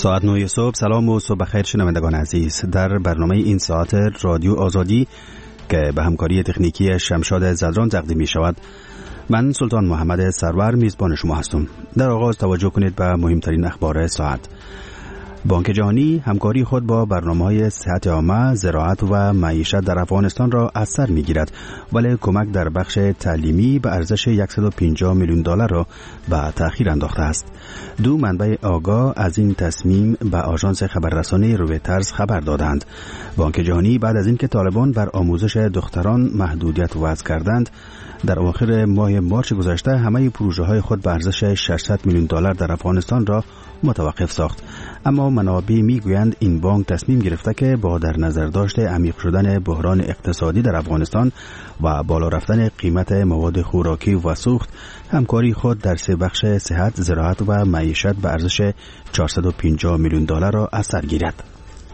ساعت 9 صبح. سلام و صبح بخیر شنوندگان عزیز. در برنامه این ساعت رادیو آزادی که به همکاری تکنیکی شمشاد زدران تقدیم می شود، من سلطان محمد سرور میزبان شما هستم. در آغاز توجه کنید به مهمترین اخبار ساعت. بانک جهانی همکاری خود با برنامه‌های صحت عامه، زراعت و معیشت در افغانستان را از سر می‌گیرد، ولی کمک در بخش تعلیمی به ارزش 150 میلیون دلار را به تأخیر انداخته است. دو منبع آگاه از این تصمیم به آژانس خبررسانی رویترز خبر دادند. بانک جهانی بعد از اینکه طالبان بر آموزش دختران محدودیت وضع کردند، در اواخر ماه مارس گذشته همه پروژه‌های خود به ارزش 600 میلیون دلار در افغانستان را متوقف ساخت. اما منابع میگویند این بانک تصمیم گرفته که با در نظر داشته عمیق شدن بحران اقتصادی در افغانستان و بالا رفتن قیمت مواد خوراکی و سوخت، همکاری خود در سه بخش صحت، زراعت و معیشت به ارزش 450 میلیون دلار را از سر گیرد.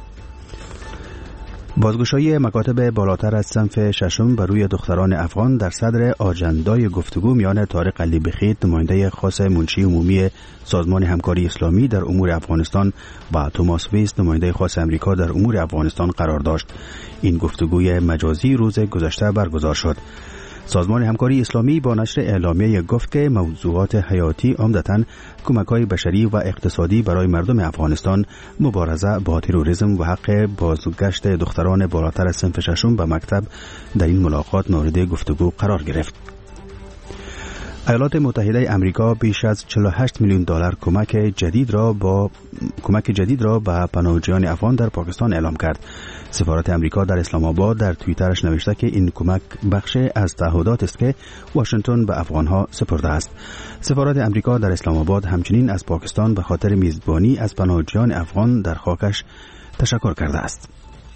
بازگشایی مکاتب بالاتر از صنف ششم بر روی دختران افغان در صدر آجندای گفتگو میان طارق علی بخیت، نماینده خاص منشی عمومی سازمان همکاری اسلامی در امور افغانستان، و توماس ویست، نماینده خاص امریکا در امور افغانستان قرار داشت. این گفتگوی مجازی روز گذشته برگزار شد. سازمان همکاری اسلامی با نشر اعلامیه گفت که موضوعات حیاتی عمدتاً کمک‌های بشری و اقتصادی برای مردم افغانستان، مبارزه با تروریسم و حق بازگشت دختران بالاتر از صنف ششم به مکتب در این ملاقات مورد گفتگو قرار گرفت. ایالات متحده امریکا بیش از 48 میلیون دلار کمک جدید را به پناهجویان افغان در پاکستان اعلام کرد. سفارت امریکا در اسلام آباد در توییترش نوشته که این کمک بخش از تعهدات است که واشنگتن به افغانها سپرده است. سفارت امریکا در اسلام آباد همچنین از پاکستان به خاطر میزبانی از پناهجویان افغان در خاکش تشکر کرده است.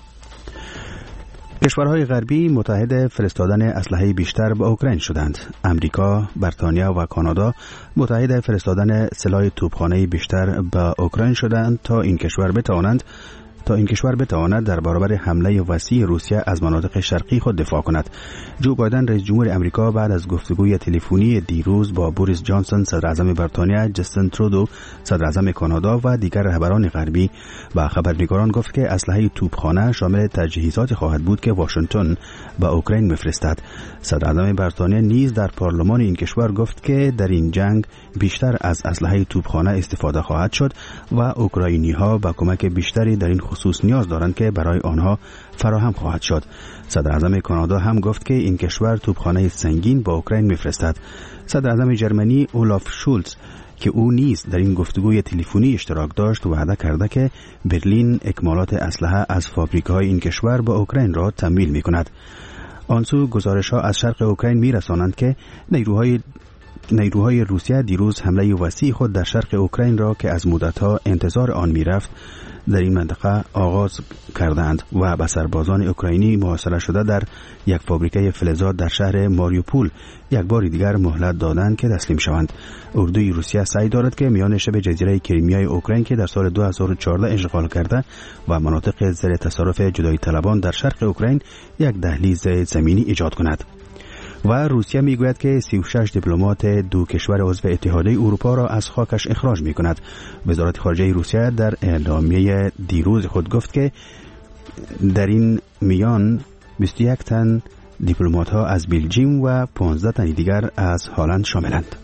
کشورهای غربی متحد فرستادن اسلحه بیشتر به اوکراین شدند. امریکا، بریتانیا و کانادا متحد فرستادن سلاح توپخانه بیشتر به اوکراین شدند تا این کشور بتواند در برابر حمله وسیع روسیه از مناطق شرقی خود دفاع کند. جو بایدن رئیس جمهور امریکا بعد از گفتگوی تلفنی دیروز با بوریس جانسون صدر اعظم بریتانیا، جستین ترودو صدر اعظم کانادا و دیگر رهبران غربی با خبرنگاران گفت که اسلحه توپخانه شامل تجهیزات خواهد بود که واشنگتن به اوکراین می‌فرستد. صدر اعظم بریتانیا نیز در پارلمان این کشور گفت که در این جنگ بیشتر از اسلحه توپخانه استفاده خواهد شد و اوکراینی‌ها با کمک بیشتری در این خصوص نیاز دارند که برای آنها فراهم خواهد شد. صدر اعظم کانادا هم گفت که این کشور توپخانه سنگین با اوکراین می‌فرستد. صدر اعظم جرمنی اولاف شولز که او نیز در این گفتگوی تلفنی اشتراک داشت وعده کرده که برلین اکمالات اسلحه از فابریک‌های این کشور به اوکراین را تمویل می‌کند. آنسو گزارش‌ها از شرق اوکراین می‌رسانند که نیروهای روسیه دیروز حمله وسیع خود در شرق اوکراین را که از مدت‌ها انتظار آن می‌رفت در این منطقه آغاز کردند و به سربازان اوکراینی محاصره شده در یک فابریکه فلزات در شهر ماریوپول یک بار دیگر مهلت دادند که تسلیم شوند. اردوی روسیه سعی دارد که میان شبه جزیره کریمیای اوکراین که در سال 2014 اشغال کرده و مناطق زیر تصرف جدایی طلبان در شرق اوکراین یک دهلیز زمینی ایجاد کند. و روسیه میگوید که 36 دیپلمات دو کشور عضو اتحادیه اروپا را از خاکش اخراج میکند. وزارت خارجه روسیه در اعلامیه دیروز خود گفت که در این میان 21 تن دیپلمات ها از بلژیم و 15 تن دیگر از هلند شاملند.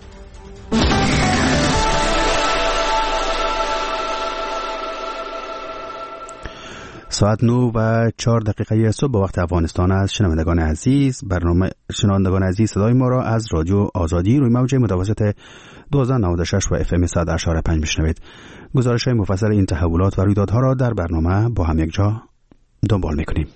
ساعت 9:04 صبح به وقت افغانستان است. شنوندگان عزیز صدای ما را از رادیو آزادی روی موج متوسط 1296 و اف ام 100.5 میشنوید. گزارش‌های مفصل این تحولات و رویدادها را در برنامه با هم یک جا دنبال می‌کنیم.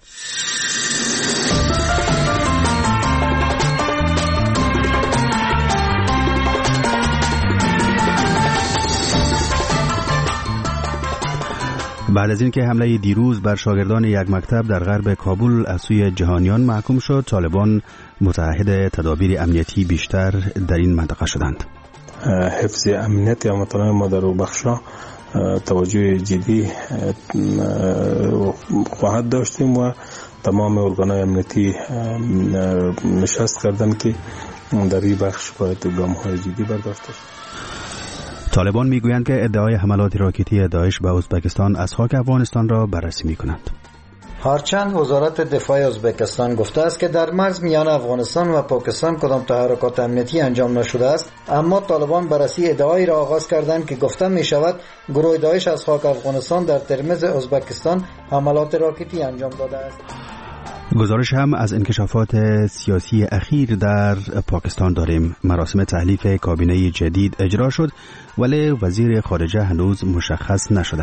بعد از اینکه حمله دیروز بر شاگردان یک مکتب در غرب کابل از سوی جهانیان محکوم شد، طالبان متعهد تدابیر امنیتی بیشتر در این منطقه شدند. حفظ امنیت یا مطالعه ما در بخشا توجه جدی خواهد داشتیم و تمام ارگان‌های امنیتی نشست کردن که در این بخش باید گام‌های جدی برداشته شود. طالبان میگویند که ادعای حملات راکتی داعش به ازبکستان از خاک افغانستان را بررسی میکنند. هرچند وزارت دفاع ازبکستان گفته است که در مرز میان افغانستان و پاکستان کدام تحرکات امنیتی انجام نشده است، اما طالبان بررسی ادعایی را آغاز کردند که گفته می شود گروه داعش از خاک افغانستان در ترمز ازبکستان حملات راکتی انجام داده است. گزارش هم از انکشافات سیاسی اخیر در پاکستان داریم. مراسم تحلیف کابینه جدید اجرا شد ولی وزیر خارجه هنوز مشخص نشده.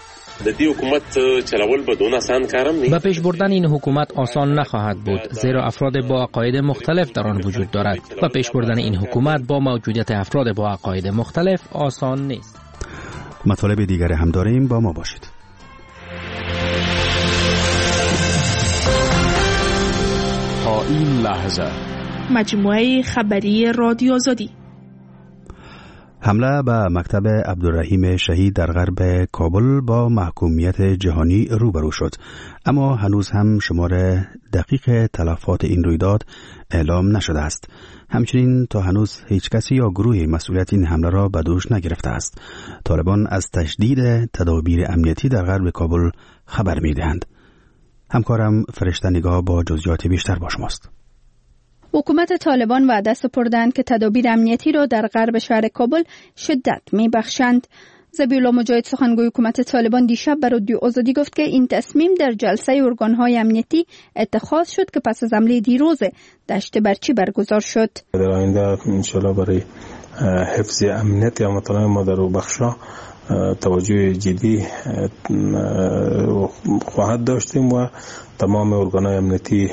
به پیش بردن این حکومت آسان نخواهد بود، زیرا افراد با عقاید مختلف در آن وجود دارد. به پیش بردن این حکومت با موجودیت افراد با عقاید مختلف آسان نیست. مطالب دیگر هم داریم، با ما باشید. تا این لحظه مجموعه خبری رادیو آزادی. حمله به مکتب عبدالرحیم شهید در غرب کابل با محکومیت جهانی روبرو شد، اما هنوز هم شمار دقیق تلفات این رویداد اعلام نشده است. همچنین تا هنوز هیچ کسی یا گروهی مسئولیت این حمله را به دوش نگرفته است. طالبان از تشدید تدابیر امنیتی در غرب کابل خبر می‌دهند. همکارم فرشته نگاه با جزئیات بیشتر با شماست. حکومت طالبان وعده سپردند که تدابیر امنیتی را در غرب شهر کابل شدت می‌بخشند. ذبیح الله مجاهد سخنگوی حکومت طالبان دیشب به رادیو آزادی گفت که این تصمیم در جلسه ارگان‌های امنیتی اتخاذ شد که پس از حمله دیروز دشت برچی برگزار شد. در آینده انشالله برای حفظ امنیت یا مطالعه مادر و بخشا توجه جدی خواهد داشتیم و تمام ارگان‌های امنیتی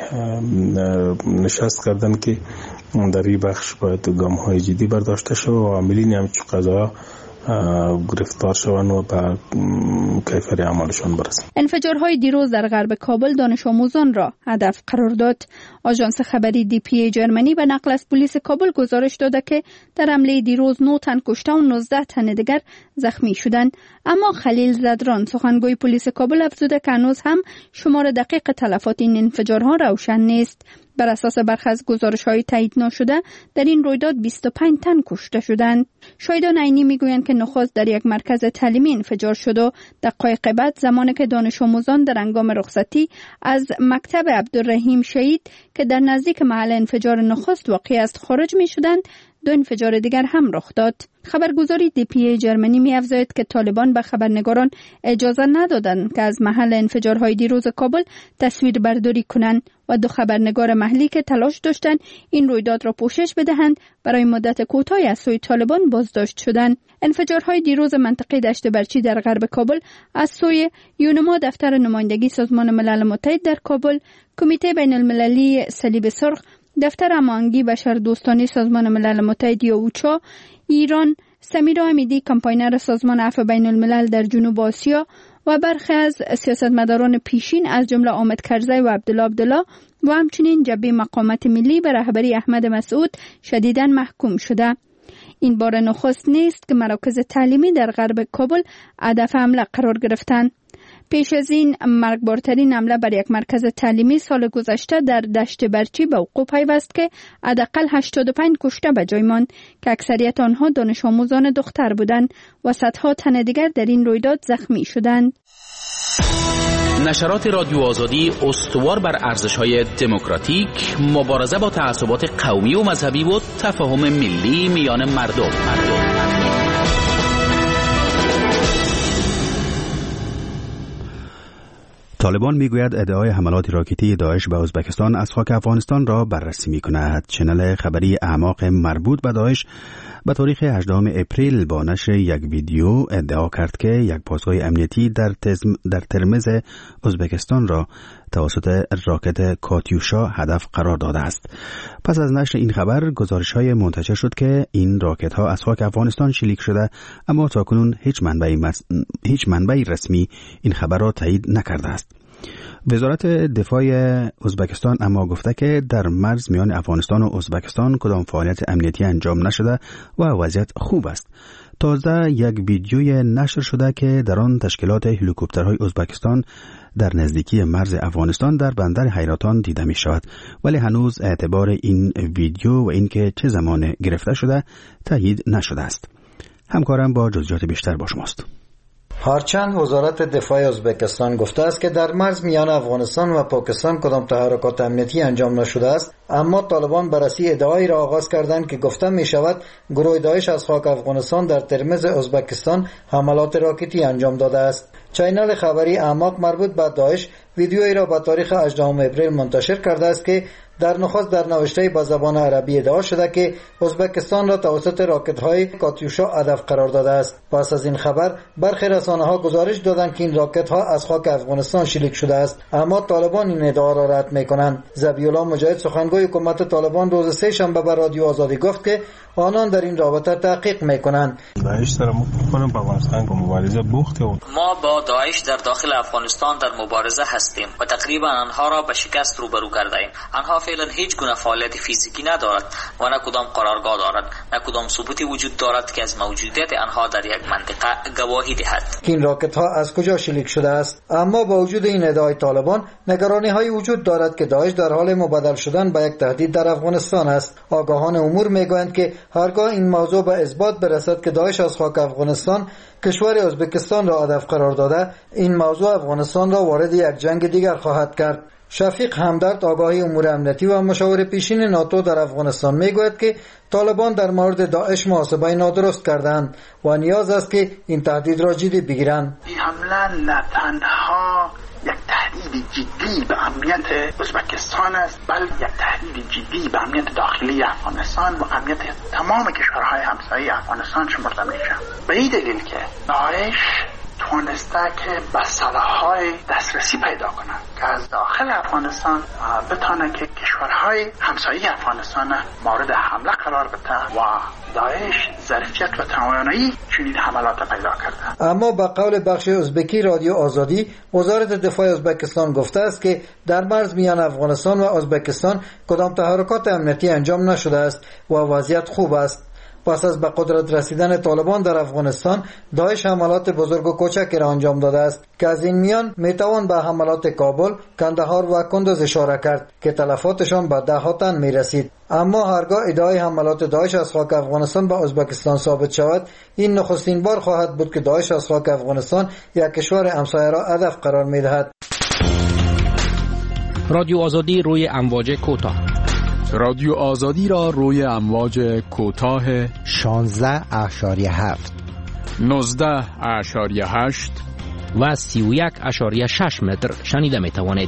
نشست کردن که در این بخش باید گام‌های جدی برداشته شود و عاملین همچون قضایا گرفتار شوند و به کیفر عملشان برسند. انفجارهای دیروز در غرب کابل دانش آموزان را هدف قرار داد. آژانس خبری DPA جرمنی به نقل از پلیس کابل گزارش داده که در حمله دیروز 9 تن کشته و 19 تن دیگر زخمی شدند. اما خلیل زدران سخنگوی پلیس کابل افزوده که هنوز هم شمار دقیق تلفات این انفجارها روشن نیست. بر اساس برخی از گزارش‌های تایید نشده در این رویداد 25 تن کشته شدند. شاهدان عینی میگویند که نخست در یک مرکز تعلیمی انفجار شد و دقایق بعد زمانی که دانش آموزان در هنگام رخصتی از مکتب عبدالرحیم شهید که در نزدیک محل انفجار نخست واقع است خارج می‌شدند، 2 انفجار دیگر هم رخ داد. خبرگزاری DPA جرمنی می‌افزاید که طالبان به خبرنگاران اجازه ندادند که از محل انفجارهای دیروز کابل تصویر برداری کنند و 2 خبرنگار محلی که تلاش داشتند این رویداد را پوشش بدهند برای مدت کوتاهی از سوی طالبان بازداشت شدند. انفجارهای دیروز منطقه دشت برچی در غرب کابل از سوی یونما دفتر نمایندگی سازمان ملل متحد در کابل، کمیته بین المللی صلیب سرخ، دفتر هماهنگی بشردوستانه سازمان ملل متحد یا اوچا، ایران، سمیرا حمیدی کمپاینر سازمان عفو بین الملل در جنوب آسیا و برخی از سیاستمداران پیشین از جمله حامد کرزی و عبدالله و همچنین جبهه مقاومت ملی به رهبری احمد مسعود شدیداً محکوم شده. این بار نخست نیست که مراکز تعلیمی در غرب کابل هدف حمله قرار گرفتند. پیش از این مرگبارترین حمله بر یک مرکز تعلیمی سال گذشته در دشت برچی به وقوع پیوست که حداقل 85 کشته به جای ماند که اکثریت آنها دانش آموزان دختر بودند و صدها تن دیگر در این رویداد زخمی شدند. نشرات رادیو آزادی استوار بر ارزش‌های دموکراتیک، مبارزه با تعصبات قومی و مذهبی و تفاهم ملی میان مردم. طالبان میگوید ادعای حملات راکتی داعش به ازبکستان از خاک افغانستان را بررسی میکند. چنل خبری اعماق مربوط به داعش به تاریخ 18 اپریل با نشر یک ویدیو ادعا کرد که یک پاسگاه امنیتی در ترمز ازبکستان را توسط راکت کاتیوشا هدف قرار داده است. پس از نشر این خبر گزارش‌های منتشر شد که این راکت‌ها از خاک افغانستان شلیک شده، اما تاکنون هیچ منبعی رسمی این خبر را تایید نکرده است. وزارت دفاع ازبکستان اما گفته که در مرز میان افغانستان و ازبکستان کدام فعالیت امنیتی انجام نشده و وضعیت خوب است. تازه یک ویدیوی نشر شده که در آن تشکیلات هلیکوپترهای ازبکستان در نزدیکی مرز افغانستان در بندر حیراتان دیده می شود، ولی هنوز اعتبار این ویدیو و اینکه چه زمان گرفته شده تایید نشده است. همکارم با جزئیات بیشتر با شماست. هرچند وزارت دفاع ازبکستان گفته است که در مرز میان افغانستان و پاکستان کدام تحرکات امنیتی انجام نشده است، اما طالبان بررسی ادعایی را آغاز کردند که گفته می شود گروه داعش از خاک افغانستان در ترمز ازبکستان حملات راکتی انجام داده است. چینل خبری اعماق مربوط به داعش ویدیویی را به تاریخ 18 اپریل منتشر کرده است که در نخست در نوشته به زبان عربی ادعا شده که ازبکستان را توسط راکت‌های کاتیوشا هدف قرار داده است. پس از این خبر برخی رسانه‌ها گزارش دادند که این راکت‌ها از خاک افغانستان شلیک شده است، اما طالبان این ادعا را رد می‌کنند. ذبیح‌الله مجاهد سخنگوی حکومت طالبان روز سه‌شنبه به رادیو آزادی گفت که آنان در این رابطه تحقیق می‌کنند. داعش سره مخالفانم په افغانستان کې مبارزه بوخته و ما با داعش در داخل افغانستان در مبارزه هستیم و تقریبا آنها را به شکست روبرو کردیم. آنها فعلا هیچ گونه فعالیت فیزیکی ندارد و نه کدام قرارگاه دارد، نه کدام ثبوتی وجود دارد که از موجودیت آنها در یک منطقه گواهی دهد. این راکت ها از کجا شلیک شده است؟ اما با وجود این ادعای طالبان، نگرانی های وجود دارد که داعش در حال مبدل شدن به یک تهدید در افغانستان است. آگاهان امور میگویند که هرگاه این موضوع به اثبات برسد که داعش از خاک افغانستان کشور ازبکستان را هدف قرار داده، این موضوع افغانستان را وارد یک جنگ دیگر خواهد کرد. شفیق همدرد آگاهی امور امنیتی و مشاور پیشین ناتو در افغانستان میگوید که طالبان در مورد داعش محاسبه نادرست کردند و نیاز است که این تهدید را جدی بگیرند. این حمله نه تنها یک تهدید جدی به امنیت ازبکستان است، بلکه یک تهدید جدی به امنیت داخلی افغانستان و امنیت تمام کشورهای همسایه افغانستان شمرده میشه. به این دلیل که داعش توانسته که به سلاح‌های دسترسی پیدا کنند که از داخل افغانستان بتانه که کشورهای همسایه افغانستان مورد حمله قرار بده و داعش ظرفیت و توانایی چنین حملات پیدا کرده. اما به قول بخش ازبکی رادیو آزادی، وزارت دفاع ازبکستان گفته است که در مرز میان افغانستان و ازبکستان کدام تحرکات امنیتی انجام نشده است و وضعیت خوب است. پس از به قدرت رسیدن طالبان در افغانستان، داعش حملات بزرگ و کوچکی را انجام داده است که از این میان میتوان به حملات کابل، کندهار و کندوز اشاره کرد که تلفاتشان به 10 تن میرسید. اما هرگاه ادعای حملات داعش از خاک افغانستان به ازبکستان ثابت شود، این نخستین بار خواهد بود که داعش از خاک افغانستان یک کشور همسایه را هدف قرار میدهد. رادیو آزادی روی امواج کوتاه. رادیو آزادی را روی امواج کوتاه 16.7 19.8 و 31.6 متر شنیده می توانید.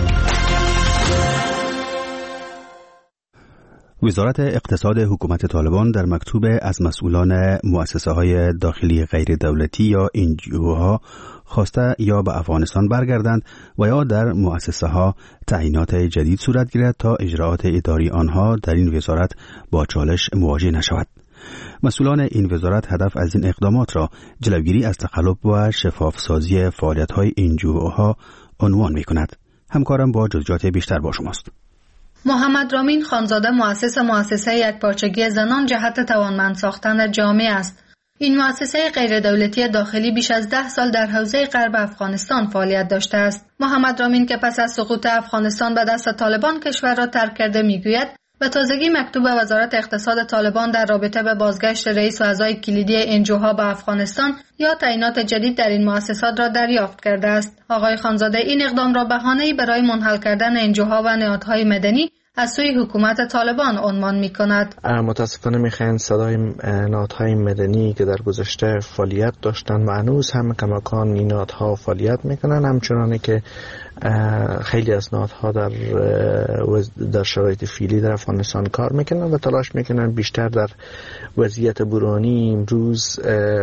وزارت اقتصاد حکومت طالبان در مکتوب از مسئولان مؤسسه های داخلی غیر دولتی یا NGO خواسته یا به افغانستان برگردند و یا در مؤسسه ها تعیینات جدید صورت گیرد تا اجراعات اداری آنها در این وزارت با چالش مواجه نشود. مسئولان این وزارت هدف از این اقدامات را جلوگیری از تقلب و شفاف سازی فعالیت های NGO ها عنوان می کند. همکارم با جزئیات بیشتر با شماست. محمد رامین خانزاده مؤسسه یکپارچگی زنان جهت توانمند ساختن جامعه است. این مؤسسه غیردولتی داخلی بیش از 10 سال در حوزه غرب افغانستان فعالیت داشته است. محمد رامین که پس از سقوط افغانستان به دست طالبان کشور را ترک کرده میگوید به تازگی مکتوب وزارت اقتصاد طالبان در رابطه به بازگشت رئیس و اعضای کلیدی NGO به افغانستان یا تعیینات جدید در این مؤسسات را دریافت کرده است. آقای خانزاده این اقدام را بهانه‌ای برای منحل کردن NGO و نهادهای مدنی از سوی حکومت طالبان عنوان می کند. متاسفانه میخواین صدای نهادهای مدنی که در گذشته فعالیت داشتن و هنوز هم کماکان این نهادها فعالیت میکنن، همچنانه که خیلی از نهادها در شرایط فعلی در افغانستان کار میکنن و تلاش میکنن بیشتر در وضعیت بحرانی امروز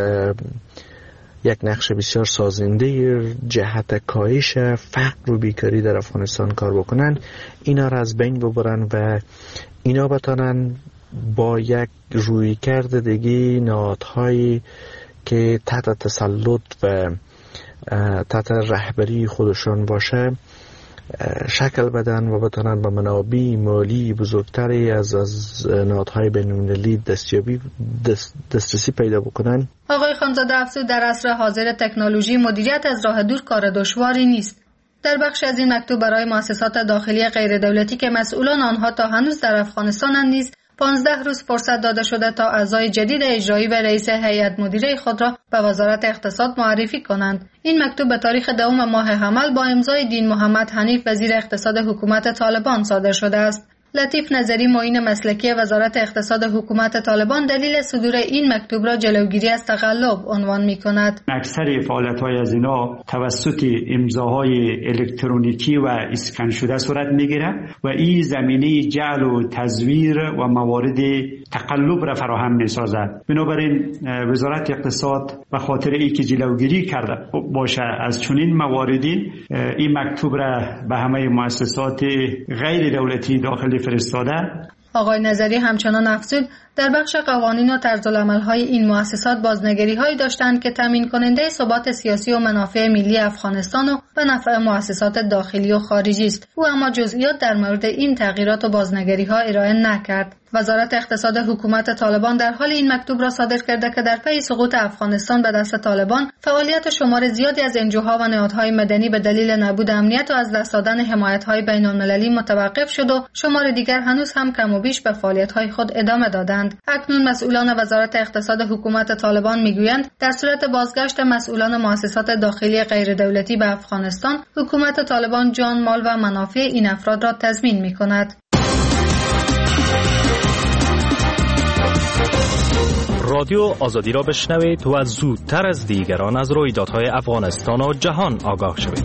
یک نقش بسیار سازنده جهت کاهش فقر و بیکاری در افغانستان کار بکنن، اینا را از بین ببرن و اینا بتانن با یک رویکرد دیگه نهادهایی که تحت تسلط و تحت رهبری خودشان باشه شکل بدن و بتانن به منابع مالی بزرگتری از نهادهای بین‌المللی دسترسی پیدا بکنن. آقای خانزاده افزود در عصر حاضر تکنولوژی مدیریت از راه دور کار دشواری نیست. در بخش از این مکتوب برای مؤسسات داخلی غیر دولتی که مسئولان آنها تا هنوز در افغانستان نیز 15 روز فرصت داده شده تا اعضای جدید اجرایی و رئیس هیئت مدیره خود را به وزارت اقتصاد معرفی کنند. این مکتوب به تاریخ 2 ماه حمل با امضای دین محمد حنیف وزیر اقتصاد حکومت طالبان صادر شده است. لطیف نظری معین مسلکی وزارت اقتصاد حکومت طالبان دلیل صدور این مکتوب را جلوگیری از تقلب عنوان می‌کند. اکثر فعالیت‌های از اینا توسط امضاهای الکترونیکی و اسکن شده صورت می‌گیرد و این زمینه جعل و تزویر و موارد تقلب را فراهم می‌سازد. بنابراین وزارت اقتصاد به خاطر اینکه جلوگیری کرده باشه از چنین مواردی این مکتوب را به همه مؤسسات غیر دولتی داخل فرستاده. آقای نظری همچنان افزود در بخش قوانین و طرزالعمل‌های این مؤسسات بازنگری‌هایی داشتند که تامین کننده ثبات سیاسی و منافع ملی افغانستان و به نفع مؤسسات داخلی و خارجی است. او اما جزئیات در مورد این تغییرات و بازنگری‌ها ارائه نکرد. وزارت اقتصاد حکومت طالبان در حال این مکتوب را صادر کرده که در پی سقوط افغانستان به دست طالبان فعالیت شمار زیادی از انجوها و نهادهای مدنی به دلیل نبود امنیت و از دست دادن حمایت‌های بین‌المللی متوقف شد و شمار دیگر هنوز هم کم و بیش به فعالیت‌های خود ادامه دادند. اکنون مسئولان وزارت اقتصاد حکومت طالبان میگویند در صورت بازگشت مسئولان مؤسسات داخلی غیر دولتی به افغانستان، حکومت طالبان جان، مال و منافع این افراد را تضمین می‌کند. رادیو آزادی را بشنوید و زودتر از دیگران از رویدادهای افغانستان و جهان آگاه شوید.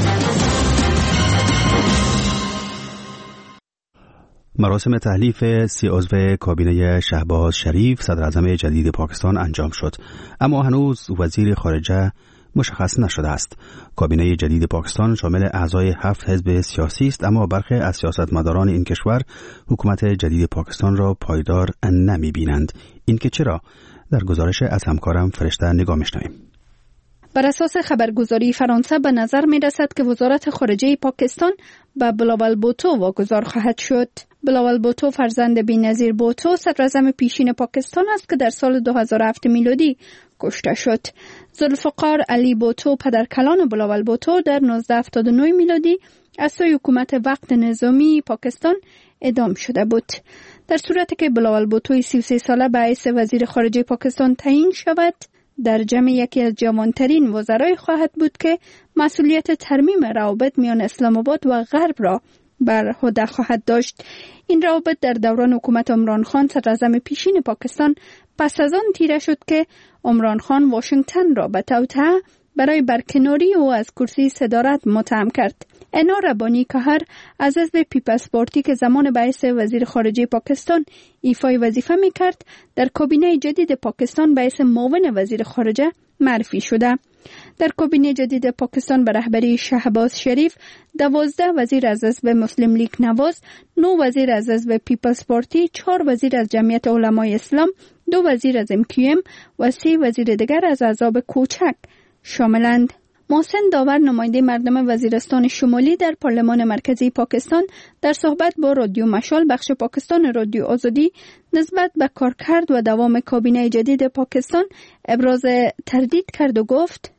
مراسم تحلیف 30 عضو کابینه شهباز شریف صدر اعظم جدید پاکستان انجام شد، اما هنوز وزیر خارجه مشخص نشده است. کابینه جدید پاکستان شامل اعضای 7 حزب سیاسی است، اما برخی از سیاستمداران این کشور حکومت جدید پاکستان را پایدار نمی بینند. این که چرا؟ در گزارش از همکارم فرشته نگاه می‌شنویم. بر اساس خبرگزاری فرانسه به نظر می رسد که وزارت خارجه پاکستان به بلاول بوتو واگذار خواهد شد. بلاول بوتو فرزند بی‌نظیر بوتو صدر اعظم پیشین پاکستان است که در سال 2007 میلادی کشته شد. ذوالفقار علی بوتو پدرکلان بلاول بوتو در 1979 میلادی از سوی حکومت وقت نظامی پاکستان اعدام شده بود. در صورتی که بلاول بوتو 33 ساله به حیث وزیر خارجه پاکستان تعیین شود، در جمع یکی از جوانترین وزرای خواهد بود که مسئولیت ترمیم روابط میان اسلام آباد و غرب را بر عهده خواهد داشت. این روابط در دوران حکومت عمران خان صدر اعظم پیشین پاکستان پس از آن تیره شد که عمران خان واشنگتن را به توطئه برای برکناری او از کرسی صدارت متهم کرد. انا ربانی کهر از حزب پیپلز پارتی که زمان به حیث وزیر خارجه پاکستان ایفای وظیفه می‌کرد، در کابینه جدید پاکستان به حیث معاون وزیر خارجه معرفی شده. در کابینه جدید پاکستان به رهبری شهباز شریف 12 وزیر از حزب مسلم لیگ نواز، 9 وزیر از حزب پیپلز پارتی، 4 وزیر از جمعیت علمای اسلام، 2 وزیر از MQM و 3 وزیر دیگر از احزاب کوچک شاملند. محسن داور نماینده مردم وزیرستان شمالی در پارلمان مرکزی پاکستان در صحبت با رادیو مشال بخش پاکستان رادیو آزادی نسبت به کارکرد و دوام کابینه جدید پاکستان ابراز تردید کرد و گفت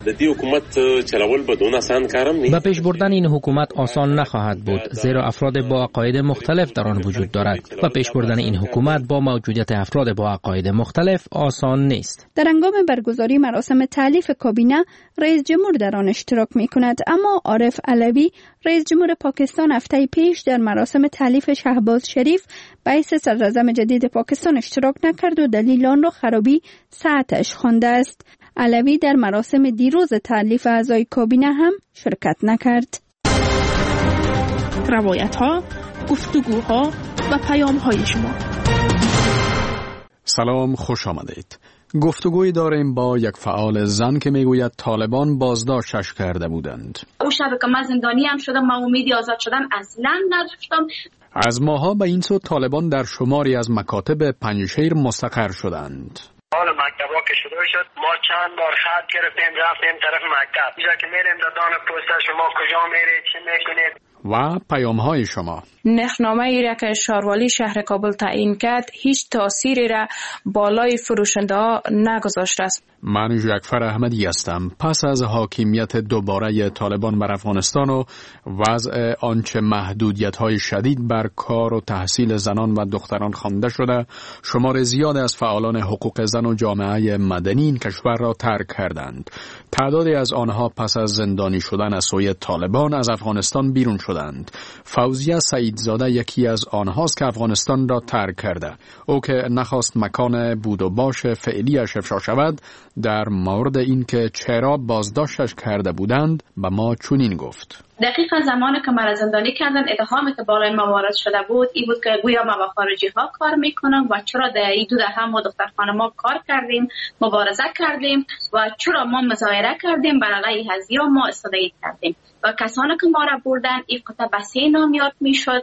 به پیش بردن این حکومت آسان نخواهد بود، زیرا افراد با عقاید مختلف در آن وجود دارد و پیش بردن این حکومت با موجودیت افراد با عقاید مختلف آسان نیست. در هنگام برگزاری مراسم تألیف کابینه رئیس جمهور در آن اشتراک می‌کند، اما عارف علوی رئیس جمهور پاکستان هفته پیش در مراسم تألیف شهباز شریف به حیث صدر اعظم جدید پاکستان اشتراک نکرد و دلیل آن را خرابی ساعتش خوانده است. علوی در مراسم دیروز تألیف اعضای کابینه هم شرکت نکرد. روایت‌ها، گفتگوها و پیام‌های شما. سلام، خوش آمدید. گفتگوی داریم با یک فعال زن که میگوید طالبان بازداشتش کرده بودند. اون شب که من زندانی هم شدم، من امیدی آزاد شدن اصلا نداشتم. از ماها به این سو طالبان در شماری از مکاتب پنجشیر مستقر شدند. حال مکتبا که شروع شد، ما چند بار خط گرفتیم رفتیم طرف مکتب. اینجا که میریم دادان پست شما کجا میرید، چی میکنید؟ و پیام‌های شما. نرخنامه ای را که شاروالی شهر کابل تعیین کرد هیچ تأثیری را بالای فروشنده ها نگذاشته است. من جعفر احمدی هستم. پس از حاکمیت دوباره طالبان بر افغانستان و وضع آنچه محدودیت‌های شدید بر کار و تحصیل زنان و دختران خوانده شده، شمار زیاد از فعالان حقوق زن و جامعه مدنی این کشور را ترک کردند. تعدادی از آنها پس از زندانی شدن از سوی طالبان از افغانستان بیرون شدند. فوزیه سعیدزاده یکی از آنهاست که افغانستان را ترک کرده. او که نخواست مکان بود و باش فعلیش افشا شود، در مورد این که چرا بازداشتش کرده بودند به ما چنین گفت: دقیقا زمانی که مرا زندانی کردن، اتهامی که بالای ما وارد شده بود این بود که گویا ما با خارجی ها کار میکنم و چرا در این 2 دهه ما دخترخانه ما کار کردیم، مبارزه کردیم و چرا ما مظاهره کردیم، بر علیه هزیا ما استدعا کردیم. و کسانی که ما را بردن این قطعه بسیع نامیاد میشد: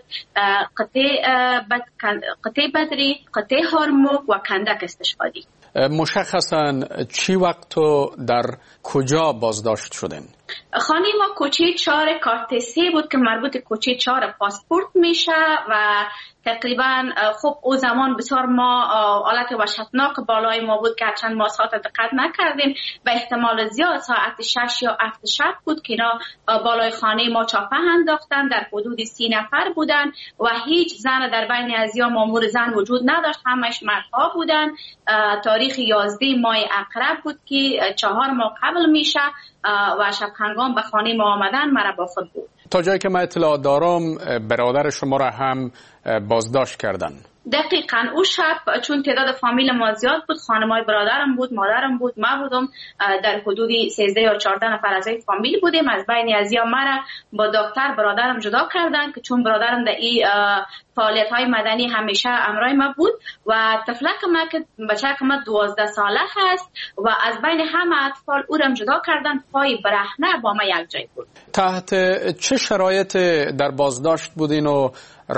قطعه بدری، قطعه هرموک و کندک استشهادی. مشخصاً چی وقت تو در کجا بازداشت شدن؟ خانه ما کوچه 4 کارت 3 بود که مربوط کوچه 4 پاسپورت میشه و تقریبا خب او زمان بسیار ما حالت وحشتناک بالای ما بود که چند ما ساعت دقت نکردیم و احتمال زیاد ساعت 6 یا 7 شب بود که اینا بالای خانه ما چاپه انداختن. در حدود 30 نفر بودن و هیچ زن در بین ازیا مامور زن وجود نداشت، همش مردها بودن. تاریخ 11 ماه عقرب بود که 4 ماه قبل میشه و شب هنگام به خانه ما آمدن مرا با خود بود. تا جایی که من اطلاع دارم برادر شما را هم بازداشت کردن. دقیقاً او شب چون تعداد فامیل ما زیاد بود، خانمای برادرم بود، مادرم بود، ما بودم، در حدود 13 یا 14 نفر از این فامیل بودیم. از بین ازیا مرا با دکتر برادرم جدا کردن که چون برادرم در این فعالیت‌های مدنی همیشه همراه ما بود و طفلک ما که بچه که ما 12 ساله هست و از بین همه اطفال او را جدا کردن. پای برهنه با ما یک جای بود. تحت چه شرایط در بازداشت بودین و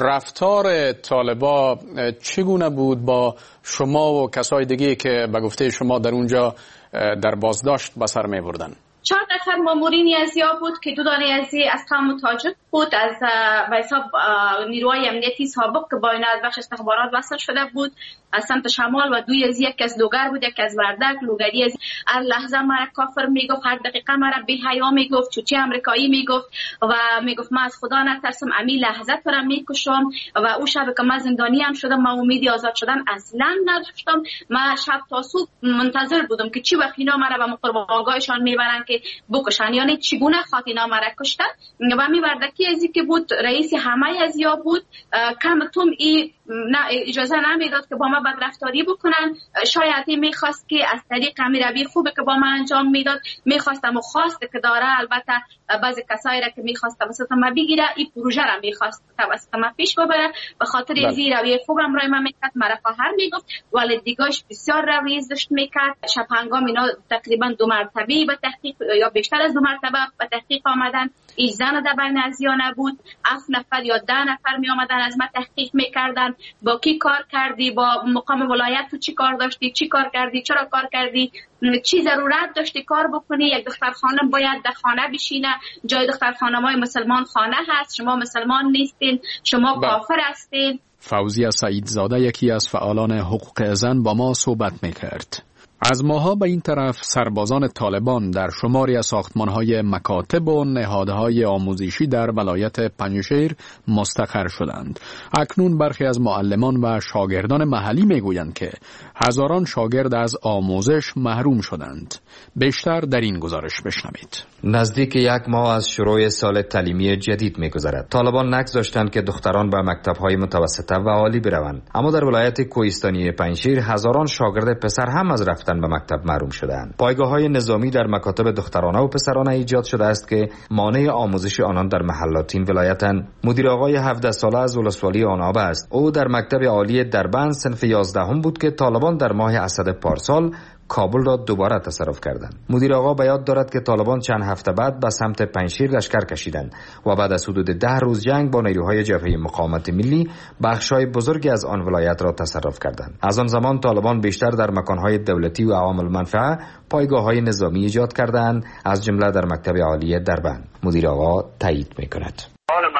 رفتار طالبا چگونه بود با شما و کسای دیگه که به گفته شما در اونجا در بازداشت به سر می بردن؟ 4 نفر مامورین ازیا بود که 2 دانه ازی از قوم تاجک بود، از به حساب نیروهای امنیتی سابق که با اینا از بخش استخبارات وصل شده بود از سمت شمال و 2 از یک از لوگر بود، یک از وردک. لوگری از هر لحظه مرا کافر میگفت، هر دقیقه مرا بی حیا میگفت، چوچی امریکایی میگفت و میگفت من از خدا نترسم، امی لحظه تو را میکشم. و او شب که من زندانی هم شدم، من امیدی آزاد شدن اصلا نداشتم. من شب تا صبح منتظر بودم که چی وقت اینا مرا به قربانگاهشان میبرن که بکشن، یعنی چگونه خاطینا مرا کشتن. و می وردکی ازی که بود رئیس همه ازیا بود، کم توم ای اجازه نمیداد که با ما بدرفتاری بکنن. شاید میخواست که از طریق امیربی خوبه که با ما انجام میداد، میخواستم و خواست که داره. البته بعضی کسایی را که میخواست توسط ما بگیره، این پروژه را میخواست توسط ما پیش ببره. به خاطر ازی روی خوبم رای من میکرد، مرا خواهر میگفت، والدیگاش بسیار رویز داشت میکرد. شب هنگام اینا تقریبا 2 مرتبه به تحقیق یا بیشتر از 2 مرتبه به تحقیق آمدن. هیچ زن در بین ازیا نبود. 7 نفر یا 10 نفر می آمدن از ما تحقیق میکردن. با کی کار کردی، با مقام ولایت تو چی کار داشتی، چی کار کردی، چرا کار کردی، چی ضرورت داشتی کار بکنی. یک دختر خانم باید در خانه بشینه، جای دختر خانمای مسلمان خانه هست، شما مسلمان نیستین، شما کافر هستین. فوزیه سعیدزاده یکی از فعالان حقوق زن با ما صحبت میکرد. از ماها به این طرف سربازان طالبان در شماری از ساختمان‌های مکاتب و نهادهای آموزشی در ولایت پنجشیر مستقر شدند. اکنون برخی از معلمان و شاگردان محلی میگویند که هزاران شاگرد از آموزش محروم شدند. بیشتر در این گزارش بشنوید. نزدیک 1 ماه از شروع سال تعلیمی جدید می‌گذرد. طالبان نگذاشتند که دختران به مکتب‌های متوسطه و عالی بروند، اما در ولایت کوهستانی پنجشیر هزاران شاگرد پسر هم از رفتن به مکتب محروم شدند. پایگاه‌های نظامی در مکاتب دخترانه و پسرانه ایجاد شده است که مانع آموزش آنان در محلات این ولایتند. مدیر آقای 17 ساله از ولسوالی آناب است. او در مکتب عالی دربند صنف 11 بود که طالبان در ماه اسد پارسال کابل را دوباره تصرف کردند. مدیر آقا به یاد دارد که طالبان چند هفته بعد به سمت پنجشیر لشکر کشیدند و بعد از حدود 10 روز جنگ با نیروهای جبهه مقاومت ملی بخش‌های بزرگی از آن ولایت را تصرف کردند. از آن زمان طالبان بیشتر در مکان‌های دولتی و عوام المنفعه پایگاه‌های نظامی ایجاد کردند، از جمله در مکتب عالی دربند. مدیر آقا تایید می‌کند. حال مکتبا که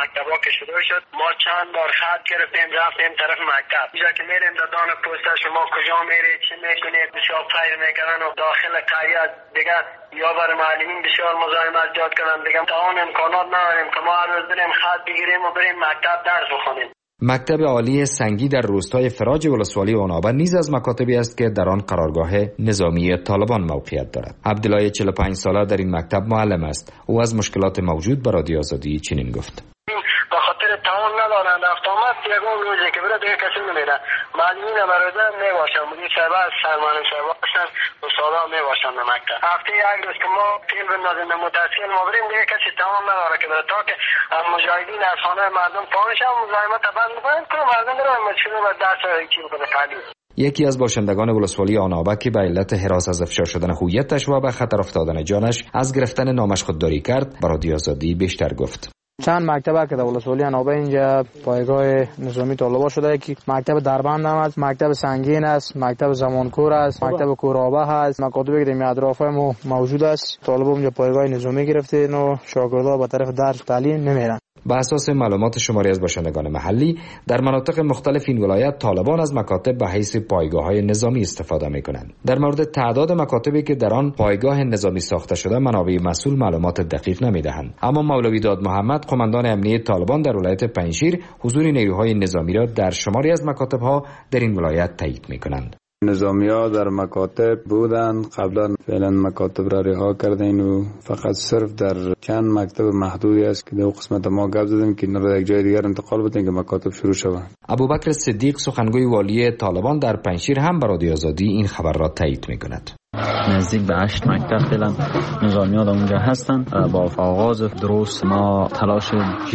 که شروع شد ما چند بار خط گرفتیم رفتیم طرف مکتب. اینجا که میریم دادان پوسته شما کجا میری چی میکنید بسیار فیر میکنن و داخل قریه دیگه یا برای معلمین بسیار مزاحمت ایجاد کنن. دیگه تا اون امکانات نداریم که ما هر روز بریم خط بگیریم و بریم مکتب درس بخونیم. مکتب عالی سنگی در روستای فراج ولسوالی عنابه نیز از مکاتبی است که در آن قرارگاه نظامی طالبان موقعیت دارد. عبدالله 45 ساله در این مکتب معلم است. او از مشکلات موجود به رادیو آزادی چنین گفت: به خاطر تعاون ندارند، رفت آمد یگان روزی که بره دیگه کسی نمیره. معلمین برادر میباشن، مدیر صاحب سرمانه صاحب باشن، استادا میباشن به مکتب. هفته یک روز که ما فیل بندازیم متأسفانه ما بریم دیگه کسی تعاون نداره که بره تا که مجاهدین از خانه مردم پانش هم مزاحمت بند میکنن که مردم برن مشکل و درس چی بکنه تعلیم. یکی از باشندگان ولسوالی آنابه که به علت هراس از افشا شدن هویتش و به خطر افتادن جانش از گرفتن نامش خودداری کرد، به رادیو آزادی بیشتر گفت: چند مکتبه که در ولسوالی آنابه اینجا پایگاه نظامی طالبان شده که مکتب دربند هم است، مکتب سنگین است، مکتب زمانکور است، مکتب کورابه هست، مکاتبی که در اطراف ما موجود است. طالبان اینجا پایگاه نظامی گرفته و شاگردها به طرف درس تعلیم نمیرن. به اساس معلومات شماری از باشندگان محلی، در مناطق مختلف این ولایت طالبان از مکاتب به حیث پایگاه‌های نظامی استفاده می‌کنند. در مورد تعداد مکاتبی که در آن پایگاه نظامی ساخته شده، منابع مسئول معلومات دقیق نمی‌دهند. اما مولوی داد محمد، قماندان امنیه طالبان در ولایت پنجشیر، حضور نیروهای نظامی را در شماری از مکاتب‌ها در این ولایت تایید می‌کنند. نظامی‌ها در مکاتب بودند، قبلا فعلا مکاتب را رها کردین و فقط صرف در چند مکتب محدودی است که در قسمت ما گپ زدیم که اینا را یک جای دیگر انتقال بدیم که مکاتب شروع شود. ابوبکر صدیق، سخنگوی والی طالبان در پنجشیر، هم به رادیو آزادی این خبر را تایید می‌کند. نزدیک به 8 مکتب فعلا نظامی‌ها در اونجا هستند. با آغاز دروس ما تلاش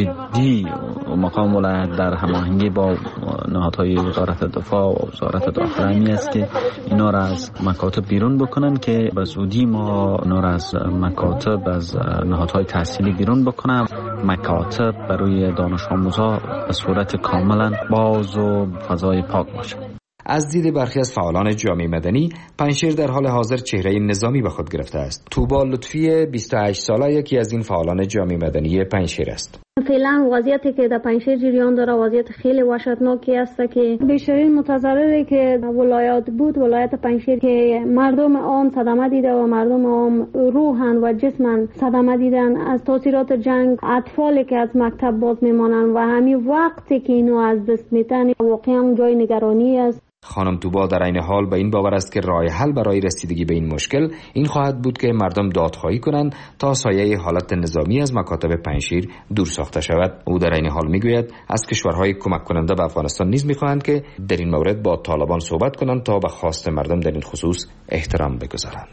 جدی و مقام ولایت در هماهنگی با نهادهای وزارت دفاع و وزارت داخله است که اینا را از مکاتب بیرون بکنن که به زودی ما اینا را از مکاتب از نهادهای تحصیلی بیرون بکنم. مکاتب برای دانش آموزا به صورت کاملا باز و فضای پاک باشه. از دید برخی از فعالان جامعه مدنی، پنجشیر در حال حاضر چهره نظامی به خود گرفته است. توبا لطفی 28 ساله یکی از این فعالان جامعه مدنی پنجشیر است. فعلا وضعیتی که در پنجشیر جریان داره وضعیت خیلی وحشتناکی است که بیشترین متضرری که ولایت بود ولایت پنجشیر که مردم عام صدمه دیده و مردم عام روحاً و جسماً صدمه دیدن از تاثیرات جنگ. اطفالی که از مکتب باز میمانند و همین وقتی که اینو از دست میتن واقعا جای نگرانی است. خانم توبا در عین حال به این باور است که راه حل برای رسیدگی به این مشکل این خواهد بود که مردم دادخواهی کنند تا سایه حالت نظامی از مکاتب پنجشیر دور ساخته شود. او در عین حال میگوید از کشورهای کمک کننده به افغانستان نیز میخواهند که در این مورد با طالبان صحبت کنند تا به خواست مردم در این خصوص احترام بگذارند.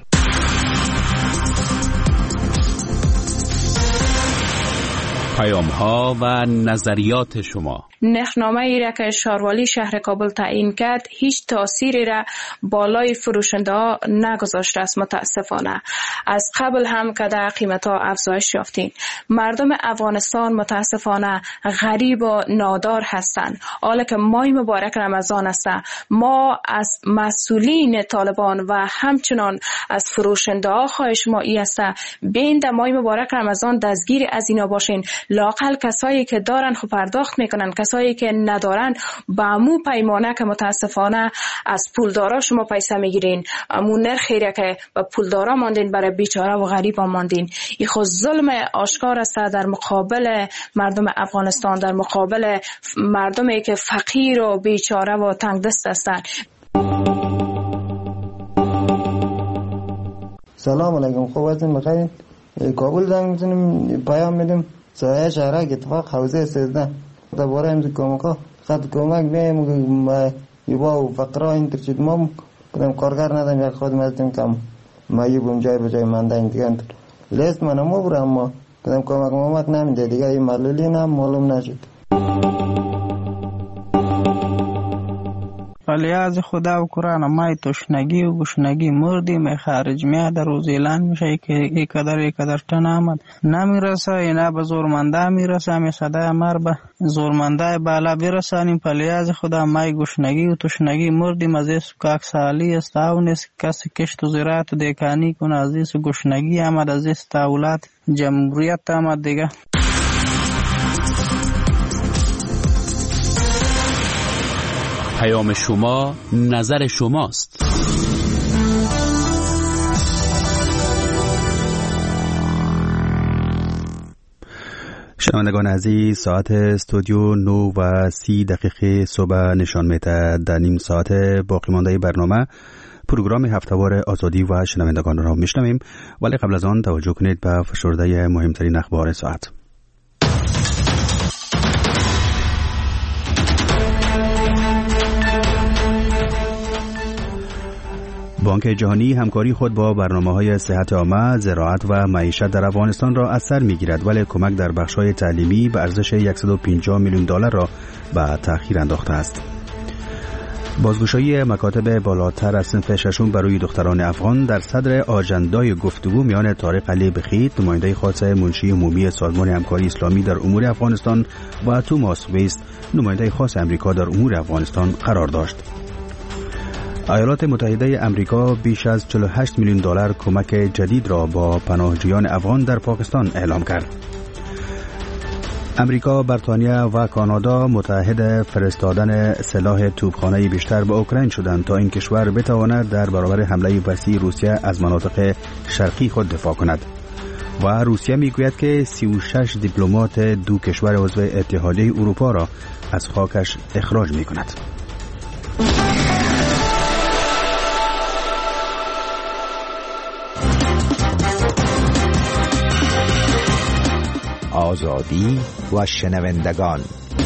پیام‌ها و نظریات شما. نرخنامه ای را که شاروالی شهر کابل تعیین کرد هیچ تأثیری را بالای فروشنده ها نگذاشت است. متاسفانه از قبل هم که در قیمت ها افزایش یافتین. مردم افغانستان متاسفانه غریب و نادار هستند. حالا که ماه مبارک رمضان است، ما از مسئولین طالبان و همچنان از فروشنده ها خواهش ما ای است بین در ماه مبارک رمضان دستگیر از اینا باشین. لاقل کسایی که دارن خب پرداخت میکنن، کسایی که ندارن با امو پیمانه که متاسفانه از پولدارا شما پیسه میگیرین، امو نرخی را که به پولدارا ماندین برای بیچاره و غریب ماندین. این خود ظلم آشکار است در مقابل مردم افغانستان، در مقابل مردمی که فقیر و بیچاره و تنگ دست هستند. سلام علیکم، خوب هستین؟ بخیر؟ کابل زنگ میزنیم پیام میدیم سایه شهرک اتفاق حوزه 13 درباره امز کمکا خط کمک میایم یبا و فقرا این ترشید ما کدام کارگر نداریم یک خود مزدیم کم ما یبون جای به جای منده این دیگه لیست من هم برم ما کدام کمک نمیده دیگه این معلولی هم معلوم نشد. ولی از خدا و قرآن ما تشنگی و گشنگی مردیم خارج میاد روز اعلان میشه که اینقدر تن آمد نمیرسه، اینا به زورمنده میرسه، می صدای مر به زورمنده بالا برسانیم. پلی از خدا ما گشنگی و تشنگی مردیم. از این کاک سالی است او نیست کسی کشت و زراعت و دیکانی کنه. از این گشنگی آمد، از این دولت جمهوریت آمد دیگه. پیام شما نظر شماست. شنوندگان عزیز، ساعت استودیو 9:30 صبح نشان میده. در نیم ساعت باقی مانده برنامه پروگرام هفتهوار آزادی و شنوندگان را میشنویم، ولی قبل از آن توجه کنید به فشرده مهمترین اخبار ساعت. بانک جهانی همکاری خود با برنامه‌های صحت عامه، زراعت و معیشت در افغانستان را از سر می‌گیرد، ولی کمک در بخش‌های تعلیمی به ارزش $150 میلیون را به تأخیر انداخته است. بازگشایی مکاتب بالاتر از صنف ششم برای دختران افغان در صدر آژندای گفتگو میان طارق علی بخیت، نماینده خاص منشی عمومی سازمان همکاری اسلامی در امور افغانستان، و توماس ویست، نماینده خاص امریکا در امور افغانستان قرار داشت. ایالات متحده امریکا بیش از $48 میلیون کمک جدید را با پناهجویان افغان در پاکستان اعلام کرد. امریکا، بریتانیا و کانادا متعهد فرستادن سلاح توپخانه بیشتر به اوکراین شدند تا این کشور بتواند در برابر حمله وسیع روسیه از مناطق شرقی خود دفاع کند. و روسیه میگوید که 36 دیپلمات دو کشور عضو اتحادیه اروپا را از خاکش اخراج میکند. آزادی و شنوندگان.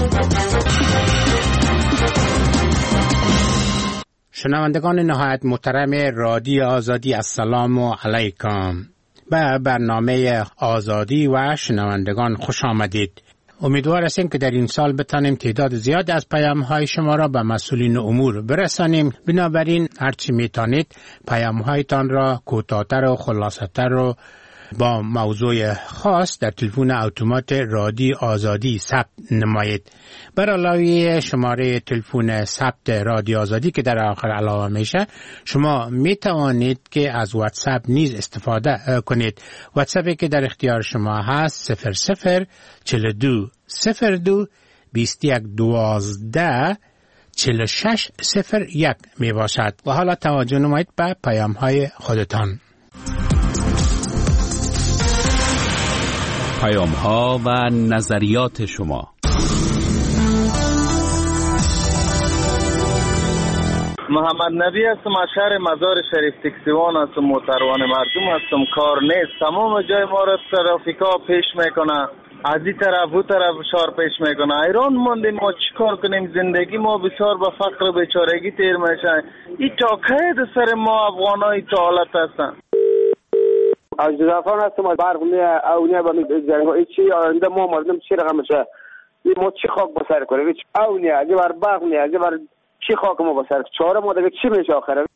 شنوندگان نهایت محترم رادیو آزادی، السلام علیکم. به برنامه آزادی و شنوندگان خوش آمدید. امیدوار هستیم که در این سال بتانیم تعداد زیاد از پیام‌های شما را به مسئولین امور برسانیم. بنابراین هرچی میتونید پیام‌هایتان را کوتاه‌تر و خلاصه‌تر و با موضوع خاص در تلفن اتومات رادیو آزادی ثبت نمایید. بر علاوه شماره تلفن ثبت رادیو آزادی که در آخر علاوه میشه، شما می توانید که از واتساپ نیز استفاده کنید. واتساپی که در اختیار شما هست 004202 2112 4601 می باشد. و حالا توجه نمایید به پیام های خودتان. پیام ها و نظریات شما. محمد نبی هستم، از شهر مزار شریف تکسیوان هستم، محترم مردم هستم. کار نیست، تمام جای ما را ترافیکا پیش میکنه، از این طرف او طرف شار پیش میکنه. ایران ماندیم، ما چیکار کنیم؟ زندگی ما بسیار به فقر و بیچارگی تیر میشه. این تا کی سر ما افغانای تا حالت هستن؟ از جزافان هستم، برق اونیه با جنگا چی آینده ما مردم چی رقم میشه؟ ما چی خاک بسر کنیم؟ اونیه اگه بر برق نیه، اگه بر چی خاک ما بسر چهار ما دیگه چی میشه آخره؟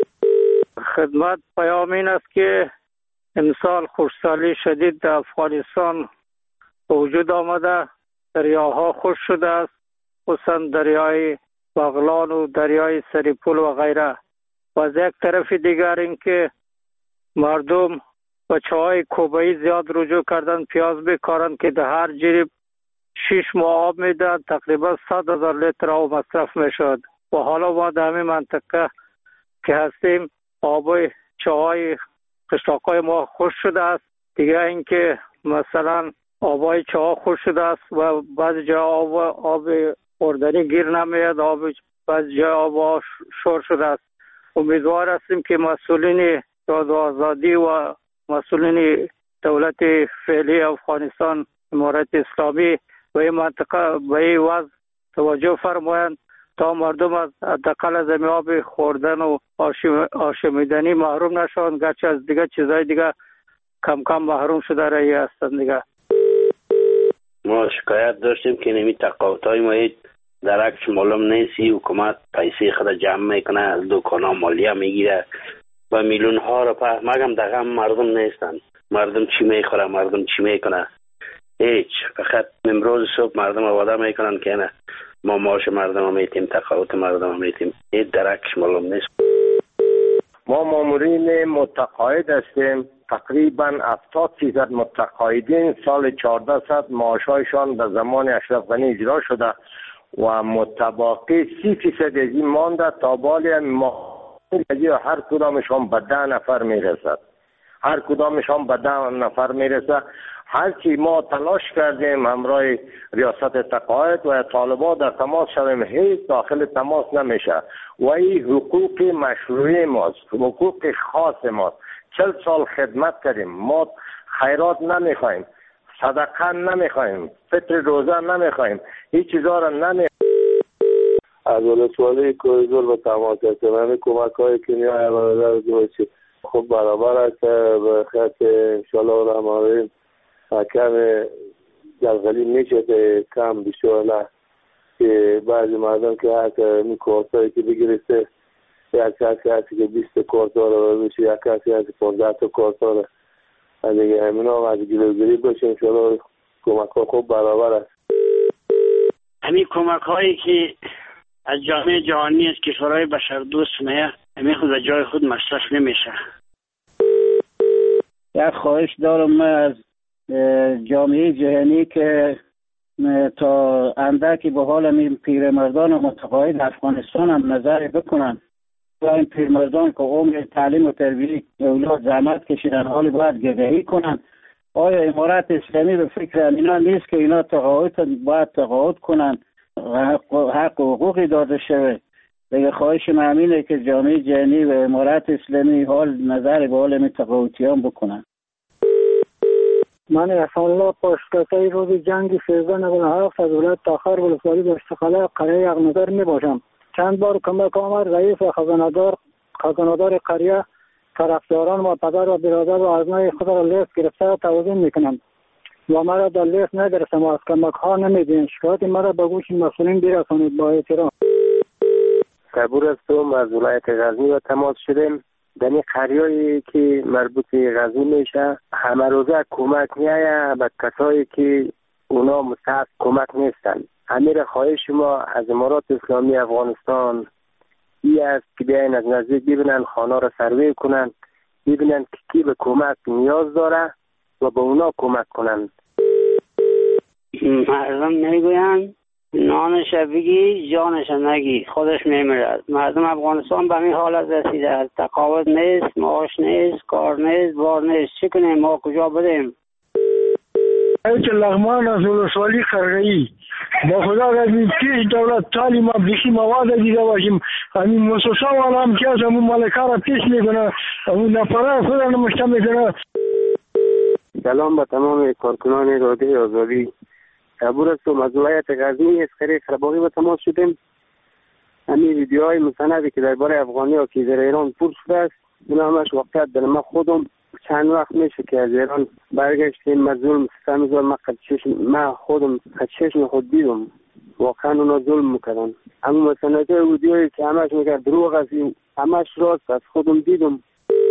خدمت پیام این است که امسال خشکسالی شدید در افغانستان وجود آمده، دریاها خشک شده است، خصوصا دریای بغلان و دریای سریپول و غیره. و از یک طرف دیگر اینکه مردم بچه های کوبایی زیاد رجوع کردن پیاز بکارن که در هر جریب 6 ماه آب میدن، تقریبا 100,000 لیتر آب مصرف میشد. و حالا ما در همین منطقه که هستیم آبای چاهای قشلاقای ما خوش شده است. دیگه اینکه مثلا آبای چاه خوش شده است و بعضی جا آب خوردنی گیر نمیاد، بعضی جا آب شور شده است. امیدوار هستیم که مسئولین آزادی و مسئولین دولت فعلی افغانستان، امارت اسلامی و این منطقه به این وضع توجه فرمایند تا مردم از حداقل از آب خوردن و آشامیدنی محروم نشوند، گرچه از دیگه چیزای دیگه کم کم محروم شده رایی هستند. دیگه ما شکایت داشتیم که نمی تقاطعای ما درکش معلوم نیست. حکومت پیسه خود جمع میکنه، از دکانا مالیه میگیره و میلیون ها رو مگم دقیقا مردم نیستن. مردم چی میخوره، مردم چی میکنه؟ هیچ. فقط امروز صبح مردم وعده میکنن که نه ما معاش مردم رو میتیم، تقاعد مردم رو میتیم. این درکش معلوم نیست. ما مامورین متقاعد هستیم، تقریبا 70% متقاعدین سال 1400 معاشایشان به زمان اشرف غنی اجرا شده و متباقی 30% از این مانده تا بالی ما هر کدامشان به 10 نفر میرسد. هر کدامشان به 10 نفر میرسه. هرچی ما تلاش کردیم همراه ریاست تقاعد و طالبان در تماس شدیم، هیچ داخل تماس نمیشه و این حقوق مشروعی ماست، حقوق خاص ماست. 40 سال خدمت کردیم، ما خیرات نمیخوایم، صدقه نمیخوایم، فطر روزه نمیخوایم، هیچ چیزا را نمیخوایم. از ولسوالی کوهگل به تماس هستیم. همین کمک هایی که نیای برادر دوچی خوب برابر است به خیلی انشاءالله و رحمانرحیم کم جلغلی میشه که کم بیشتر که بعضی مردم که حتی این کورسایی که بگیرسته یک کسی هستی که 20 کورسا رو بشه، یک کسی هستی 15 تا کورسا رو دیگه همین هم از گلوگیری بشه. انشاءالله کمک ها خوب برابر است. همین کمک هایی که از جامعه جهانی از کشورهای بشردوست میه همین خود از جای خود مصرف نمیشه. یک خواهش دارم من از جامعه جهانی که تا اندکی به حال این پیرمردان متقاعد افغانستان هم نظر بکنن و این پیرمردان که عمر تعلیم و تربیت اولاد زحمت کشیدن حالی باید گدایی کنن. آیا امارت اسلامی به فکر اینا نیست که اینا باید تقاعد کنن، حق و حقوقی داده شده؟ دیگه خواهش من همینه که جامعه جهانی و امارت اسلامی حال نظر به حال این تقاعدیان بکنن. من احسان الله پشتکای روز جنگ 1397 از ولایت تاخر ولسوالی به استقلال قریه اغنظر می باشم. چند بار کمک آمد رئیس و خزانه‌دار قریه طرفداران و پدر و برادر و ازنای خود را لیست گرفته توضیح میکنند و مرا در لیست ندرسم و از کمک ها نمیدین. شکایت مرا به گوش مسئولین برسانید. با احترام. صبور هستم از ولایت غزنی و تماس شدیم. در این قریه‌ای که مربوط به غزنی میشه همه روزه کمک میایه به کسایی که اونا مستحق کمک نیستن. امیر خواهش شما از امارات اسلامی افغانستان ای است که بیاین از نزدیک ببینن، خانه را سروی کنن، ببینن که کی به کمک نیاز داره و به اونا کمک کنن. مردم میگوین نانش بگی جانش نگی، خودش میمیرد. مردم افغانستان به این حالت رسیده است. تقاعد نیست، معاش نیست، کار نیست، بار نیست. چی کنیم؟ ما کجا بریم؟ ایت لغمان از ولسوالی قرغه‌ای با خدا از این پیش دولت تعلیم ما بیشی مواد دیده باشیم. همین مؤسسه والا هم که از همون مالکه را پیش میکنه، همون نفره خود را نمشته میکنه. سلام به تمام کارکنان رادیو آزادی. صبور هستم از ولایت غزنی از قریه قره‌باغی به تماس شدیم. همین ویدیوهای مستندی که درباره افغانی ها که در ایران پر شده است اینا همش واقعیت داره. من خودم چند وقت میشه که از ایران برگشتیم، من ظلم ستم من خودم چشم خود دیدم واقعا اونا ظلم میکردن. اما مستندهای ویدیویی که همش میگه دروغ است، همش راست است، خودم دیدم.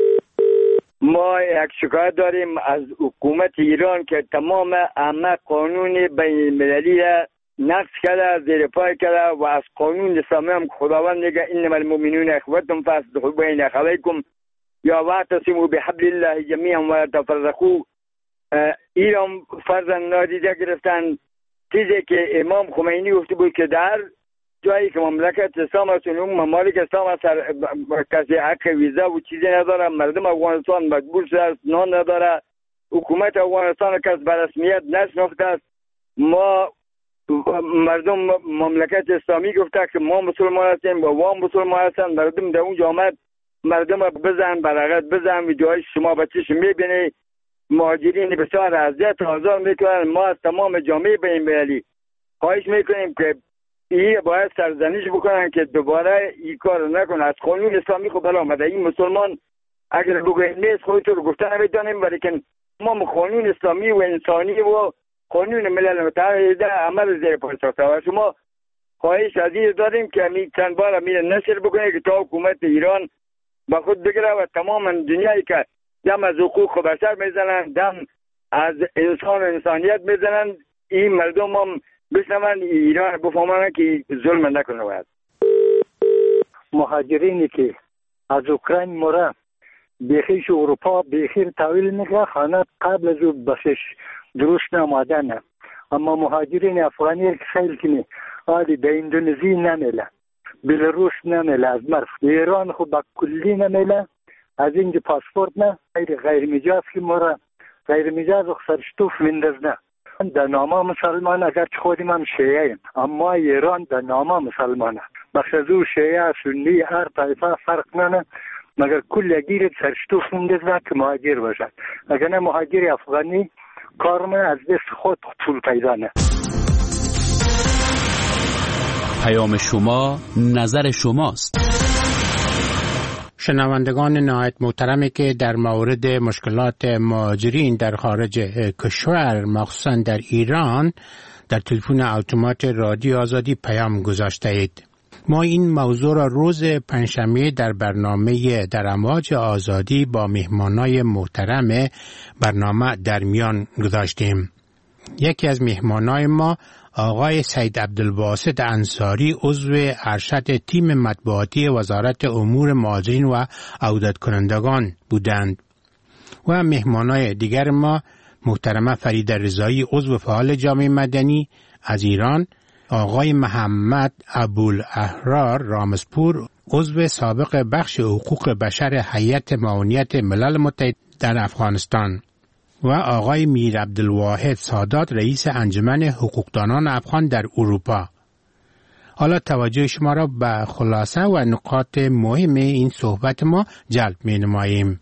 ما یک شکایت داریم از حکومت ایران که تمام همه قانون بین المللی نقض کرده، زیر پای کرده و از قانون اسلامی هم خداوند میگه انما المؤمنون اخوة فاصلحوا بین اخویکم یا واعتصموا بحبل الله جمیعا ولا تفرقوا. ایران فرضاً نادیده گرفتن چیزی که امام خمینی گفته بود که در جایی که مملکت اسلام است اون ممالک اسلام است کسی حق ویزا و چیزی نداره. مردم افغانستان مجبور شده است، نان نداره. حکومت افغانستان کس به رسمیت نشناخته است. ما مردم مملکت اسلامی گفته که ما مسلمان هستیم و وام مسلمان هستن. مردم در اونجا آمد مردم بزن برقت بزن ویدیوهای شما بچهش میبینی. مهاجرین بسیار اذیت آزار میکنن. ما از تمام جامعه بین المللی خواهش میکنیم که این باید سرزنش بکنن که دوباره این کار نکنه. از قانون اسلامی خود بلا آمده. این مسلمان اگر بگوید نیست خودتو رو گفته نمیتونیم، ولیکن ما قانون اسلامی و انسانی و قانون ملل متحد عمل زیر پای ساخته و شما خواهش عزیز داریم که همین چند بار همین نشر بکنه که تا حکومت ایران با خود بگیره و تمام دنیایی که دم از حقوق بشر میزنن، دم از انسان و انسانیت میزنن، این مردم هم بشنون ایران بفهمن که ظلم نکنه. باید مهاجرینی که از اوکراین مره بیخیش اروپا بیخیر تحویل میگه خانه قبل از بسش درست نمادنه. اما مهاجرین افغانی که خیلی کنی حالی در اندونزی نمیله، بلاروس نمیله، از مرف ایران خود با کلی نمیله. از اینجا پاسپورت نه غیر مجاز که مرا غیر مجاز سرشتوف میندازنه. در نامه مسلمان اگر خودیم هم شیعه ایم، اما ایران در نامه مسلمانه. بخش از او شیعه سنی هر طایفه فرق ننه، مگر کل گیرد سرشتوف میندازنه که مهاجر باشد. اگر نه مهاجر افغانی کارمه از دست خود طول پیدا نه. پیام شما نظر شماست. شنوندگان نهایت محترمی که در مورد مشکلات مهاجرین در خارج کشور مخصوصا در ایران در تلفن اتومات رادیو آزادی پیام گذاشته اید. ما این موضوع را روز پنجشنبه در برنامه در امواج آزادی با مهمانای محترم برنامه در میان گذاشتیم. یکی از مهمانای ما آقای سید عبدالباسط انصاری عضو ارشد تیم مطبوعاتی وزارت امور مهاجرین و عودت کنندگان بودند و مهمانای دیگر ما محترمه فریده رضایی عضو فعال جامعه مدنی از ایران، آقای محمد ابوالاحرار رامزپور عضو سابق بخش حقوق بشر هیئت معاونیت ملل متحد در افغانستان و آقای میر عبدالواحد سادات رئیس انجمن حقوقدانان افغان در اروپا. حالا توجه شما را به خلاصه و نقاط مهم این صحبت ما جلب می نماییم.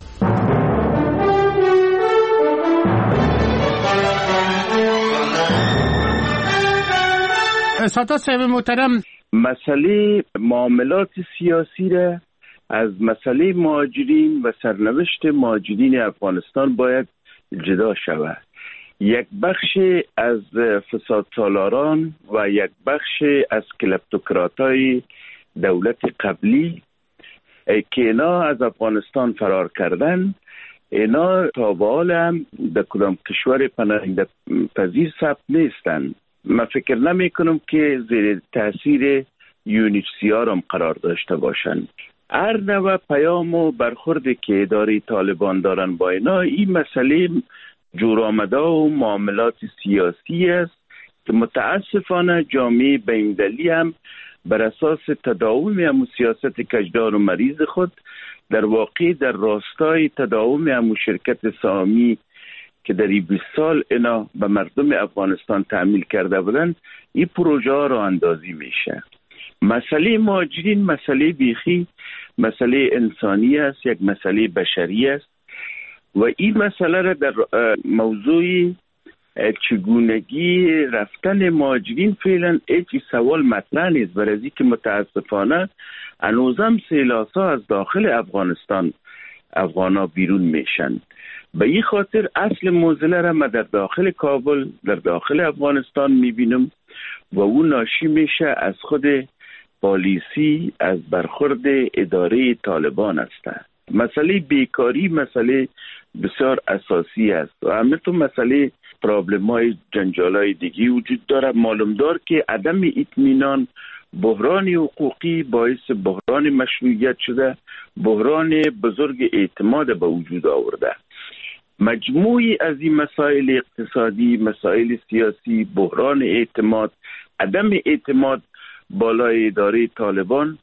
سادات صاحب محترم، مسئله معاملات سیاسی را از مسئله مهاجرین و سرنوشت مهاجرین افغانستان باید جدا شود. یک بخش از فساد سالاران و یک بخش از کلپتوکراتای دولت قبلی که اینا از افغانستان فرار کردن، اینا تا به حال هم در کدام کشور پناهنده پذیر ثبت نیستن. من فکر نمی کنم که زیر تاثیر UNHCR هم قرار داشته باشند. هر نوع پیام و برخوردی که اداره طالبان دارن با اینا، این مسئله جور آمده و معاملات سیاسی است که متاسفانه جامعه بین‌المللی هم بر اساس تداوم همون سیاست کجدار و مریض خود در واقع در راستای تداوم همون شرکت سهامی که در 20 سال اینا به مردم افغانستان تعمیل کرده بودن، این پروژه ها را اندازی میشه. مسئله مهاجرین مسئله بیخی مسئله انسانی است، یک مسئله بشری است و این مسئله را در موضوع چگونگی رفتن مهاجرین فعلا هیچ سوال مطرح نیست، برای اینکه متاسفانه هنوزم سیلاسا از داخل افغانستان افغانا بیرون میشن. به این خاطر اصل موزله را من در داخل کابل در داخل افغانستان میبینم و اون ناشی میشه از خود پالیسی، از برخورد اداره طالبان است. مسئله بیکاری مسئله بسیار اساسی است و همینطور مسئله پرابلم‌های جنجال‌های دیگی وجود داره. معلوم دار که عدم اطمینان، بحران حقوقی باعث بحران مشروعیت شده، بحران بزرگ اعتماد به وجود آورده. مجموعی از این مسائل اقتصادی، مسائل سیاسی، بحران اعتماد، عدم اعتماد بالای اداره طالبان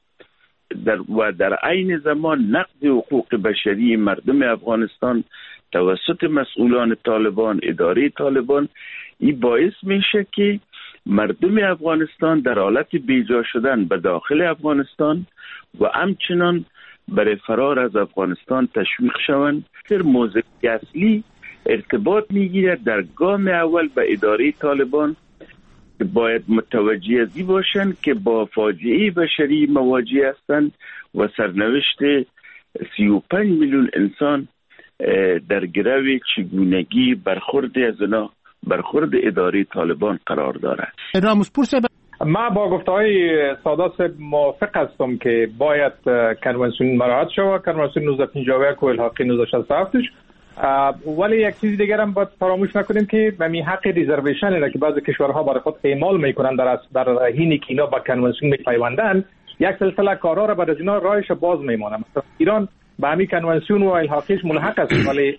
در عین زمان نقض حقوق بشری مردم افغانستان توسط مسئولان طالبان، اداره طالبان، این باعث میشه که مردم افغانستان در حالت بیجا شدن به داخل افغانستان و همچنان برای فرار از افغانستان تشویق شوند. در موضوع اصلی ارتباط میگیره در گام اول به اداره طالبان که باید متوجه ازی باشند که با فاجعه بشری مواجه هستند و سرنوشت 35 میلیون انسان در گرو چگونگی برخورد از اینا برخورد اداره طالبان قرار دارد. رامزپور صاحب، ما با گفته‌های سادات موافق هستم که باید کنوانسیون مراعات شود، کنوانسیون 1951 و الحاقی 1967. ولی یک چیز دیگر هم باید فراموش نکنیم که می حق ریزرویشن را که بعضی کشورها برای خود اعمال میکنند در حینی که اینا با کنوانسیون میپیوندند، یک سلسله کارها را بعد از اینا راهش باز میمونه. مثلا ایران به همین کنوانسیون و الحاقیش ملحق است، ولی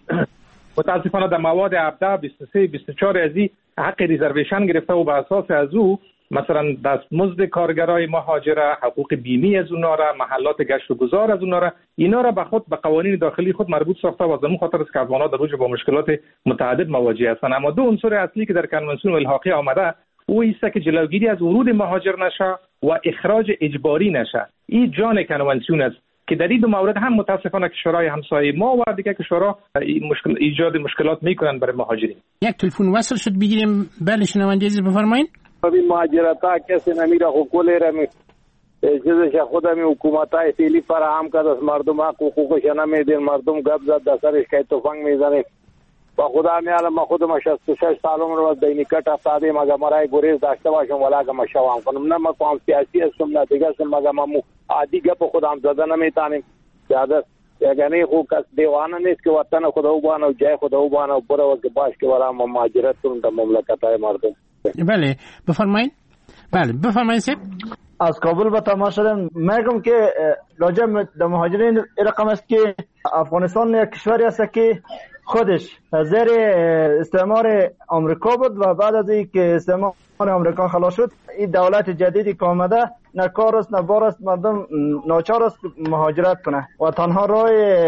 متاسفانه در مواد 17 23 24 ازی حق ریزرویشن گرفته و به اساس از او مثلا دستمزد کارگرای مهاجر، حقوق بیمه از اونها را، محلات گشت و گذار از اونها را، اینا را به خود به قوانین داخلی خود مربوط ساخته و از اون خاطر است که افغان‌ها در روز با مشکلات متعدد مواجه هستند. اما دو عنصر اصلی که در کنوانسیون الحاقی آمده او است که جلوگیری از ورود مهاجر نشه و اخراج اجباری نشه. این جان کنوانسیون است که در این دو مورد هم متاسفانه کشورهای همسایه ما و دیگر کشورها ایجاد مشکلات میکنن برای مهاجرین. یک تلفن وصل شد بگیریم. بله شنونده عزیز بفرمایید. این مهاجرت ها کسی نمیره خو کلی را می چیزش خودم حکومت های فعلی فراهم کرد از مردم حقوقش نمیدین، مردم گپ زد در سرش که تفنگ میزنه. با خدا میاله ما خودم 66 سالم رو در نیکت افتاده مگه مرای گریز داشته باشم ولا که ما شوام کنم نه ما قوم سیاسی هستم نه دیگه هستم مگه ما عادی گپ خودم زده نمیتونیم. زیاده یعنی خو کس دیوانه نیست که وطن خدا وبانه و جای خدا وبانه و برای وقت باش که برای ما مهاجرت کنیم در مملکت های مردم. بله بفرمایید. بله بفرمایید سید. از کابل به تماس شدم. میگم که راجع به مهاجرین رقم است که افغانستان یک کشوری است که خودش زیر استعمار آمریکا بود و بعد از اینکه استعمار آمریکا خلاص شد این دولت جدیدی که آمده نه کار است نه بار است، مردم ناچار است مهاجرت کنه و تنها راه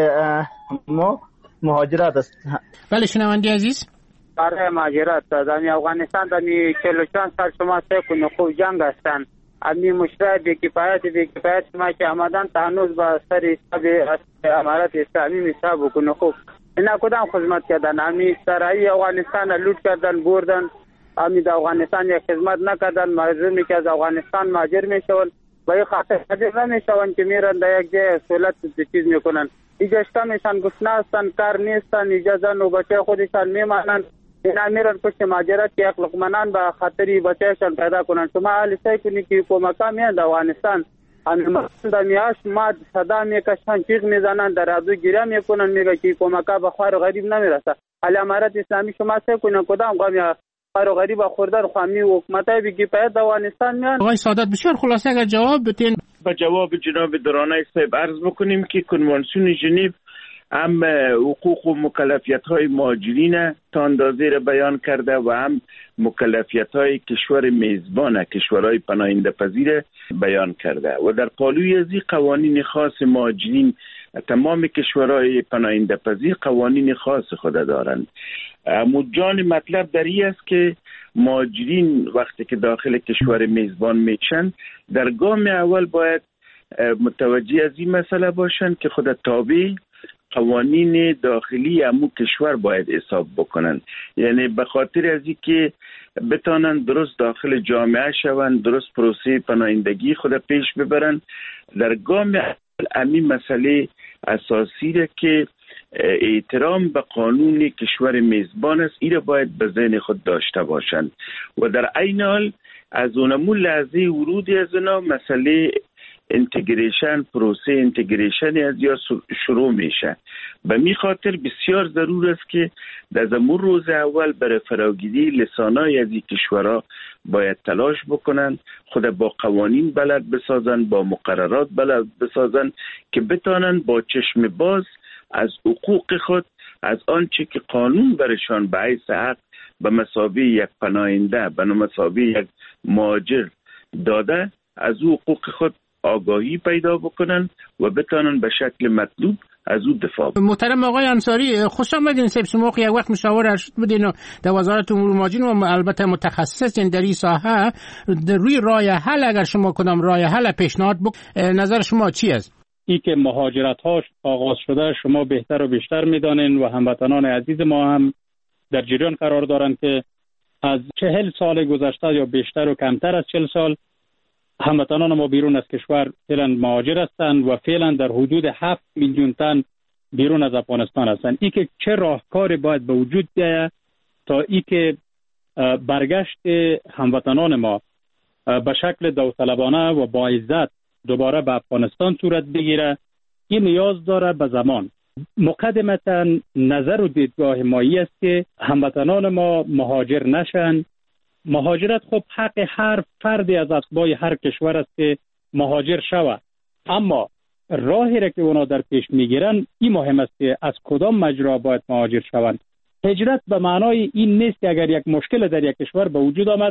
ما مهاجرت است. بله شنونده عزیز برای مهاجرت در افغانستان در 44 سال شما سه کنه خوب جنگ هستن امی مشترک بی‌کفایت ما که آمدن تانوز با سر حساب امارات اسلامی حساب کنه خوب اینا کدام خدمت کردن؟ امی سرای افغانستان لوٹ کردن بردن، امی در افغانستان یک خدمت نکردن، مردمی که از افغانستان مهاجر میشون با این خاطر مهاجر نمیشون که میرن در یک جای سهولت چیز میکنن. اینجا میشن گشنه هستن، کار نیستن، اجازه و بچه خودشان میمانن، اینا میرن پشت مهاجرت که یک لقمنان به خاطری بچهشان پیدا کنن. شما حالی سعی کنی که کمکا میان در افغانستان همه در میاش ماد صدا میکشن، چیز میزنن، در ابزو گیره میکنن، میگه که کمکا به خوار غریب نمیرسه. حالی امارت اسلامی شما سعی کنن کدام قومی خوار غریب خوردن خوامی و حکومتای بی‌کفایت در افغانستان میان. آقای سعادت بسیار خلاصه اگر جواب بدین. با جواب جناب درانه صاحب عرض بکنیم که کنوانسیون ژنو هم حقوق و مکلفیت‌های مهاجرین تا اندازه را بیان کرده و هم مکلفیت‌های کشور میزبان کشورهای پناهنده پذیر بیان کرده و در پالوی از این قوانین خاص مهاجرین تمام کشورهای پناهنده پذیر قوانین خاص خود دارند. جان مطلب در این است که مهاجرین وقتی که داخل کشور میزبان میشن در گام اول باید متوجه از این مسئله باشن که خود تابع قوانین داخلی امو کشور باید حساب بکنن، یعنی به خاطر از این که بتانن درست داخل جامعه شون، درست پروسه پناهندگی خود پیش ببرن. در گام امی مسئله اساسی را که احترام به قانون کشور میزبان است، این را باید به ذهن خود داشته باشند و در عین حال از اونمون لحظه ورودی از اونا مسئله انتگریشن، پروسه انتگریشن از یا شروع میشه. به می خاطر بسیار ضرور است که در زمان روز اول برای فراگیری لسانای از این کشورها باید تلاش بکنن، خود با قوانین بلد بسازن، با مقررات بلد بسازن که بتانن با چشم باز از حقوق خود، از آنچه که قانون برشان به حیث حق به مثابه یک پناهنده، به مثابه یک مهاجر داده، از حقوق خود آگاهی پیدا بکنن و بتانن به شکل مطلوب از او دفاع بکنن. محترم آقای انصاری، خوش آمدین. سیب سموق یک وقت مشاور ارشد بودین در وزارت امور مهاجرین و البته متخصصین در این ساحه. روی راه حل اگر شما کدام راه حل پیشنهاد نظر شما چی است؟ ای که مهاجرت هاش آغاز شده شما بهتر و بیشتر میدانین و هموطنان عزیز ما هم در جریان قرار دارند که از 40 سال گذشته یا بیشتر و کمتر از 40 سال هموطنان ما بیرون از کشور فعلا مهاجر هستند و فعلا در حدود 7 میلیون تن بیرون از افغانستان هستند. ای که چه راهکاری باید به وجود بیاید تا ای که برگشت هموطنان ما به شکل داوطلبانه و با عزت دوباره به افغانستان صورت بگیره، این نیاز داره به زمان. مقدمتا نظر و دیدگاه مایی است که هموطنان ما مهاجر نشن. مهاجرت خب حق هر فردی از اتباع هر کشور است که مهاجر شود، اما راهی را که اونا در پیش میگیرن این مهم است که از کدام مجرا باید مهاجر شوند. هجرت به معنای این نیست که اگر یک مشکل در یک کشور به وجود آمد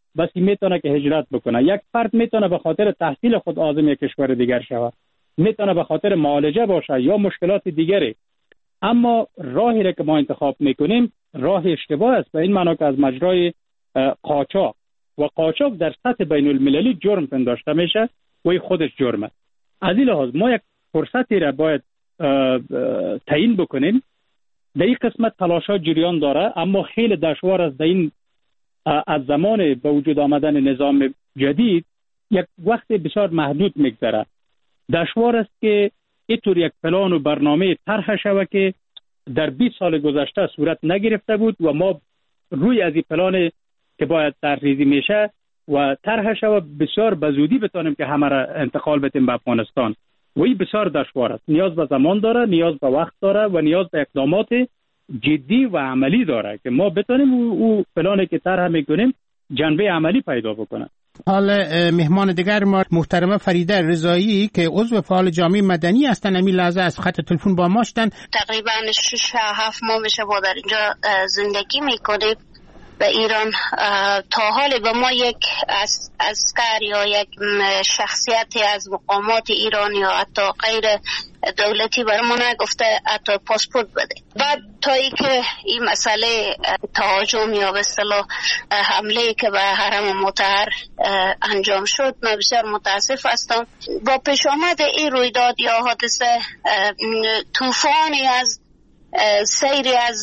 بسی میتونه که هجرت بکنه. یک فرد میتونه به خاطر تحصیل خود عازم یک کشور دیگر شود، میتونه به خاطر معالجه باشه یا مشکلات دیگری. اما راهی را که ما انتخاب میکنیم راه اشتباه است، به این معنا که از مجرای قاچاق، و قاچاق در سطح بین المللی جرم پنداشته میشه و خودش جرمه. از این لحاظ ما یک فرصتی را باید تعیین بکنیم. در این قسمت تلاش‌ها جریان داره، اما خیلی دشوار است. در این از زمان به وجود آمدن نظام جدید یک وقت بسیار محدود میگذره. دشوار است که اینطور یک پلان و برنامه طرح شود که در 20 سال گذشته صورت نگرفته بود و ما روی از این پلان که باید طرحریزی میشه و طرح شود بسیار بزودی بتونیم که همه را انتقال بدیم به افغانستان. و این بسیار دشوار است، نیاز به زمان داره، نیاز به وقت داره و نیاز به اقدامات جدی و عملی داره که ما بتونیم او پلانی که طرح میکنیم جنبه عملی پیدا بکنه. حال مهمان دیگر ما محترمه فریده رضایی که عضو فعال جامعه مدنی هستن، همین لحظه از خط تلفن با ما هستن. تقریبا 6-7 ماه میشه با در اینجا زندگی میکنیم به ایران. تا حال به ما یک عسکر یا یک شخصیتی از مقامات ایران یا حتی غیر دولتی برمون نگفته حتی پاسپورت بده. بعد تا ای که این مسئله تهاجم یا به اصطلاح حمله که به حرم مطهر انجام شد، من بسیار متاسف هستم. با پیش آمد این رویداد یا حادثه طوفانی از سیری از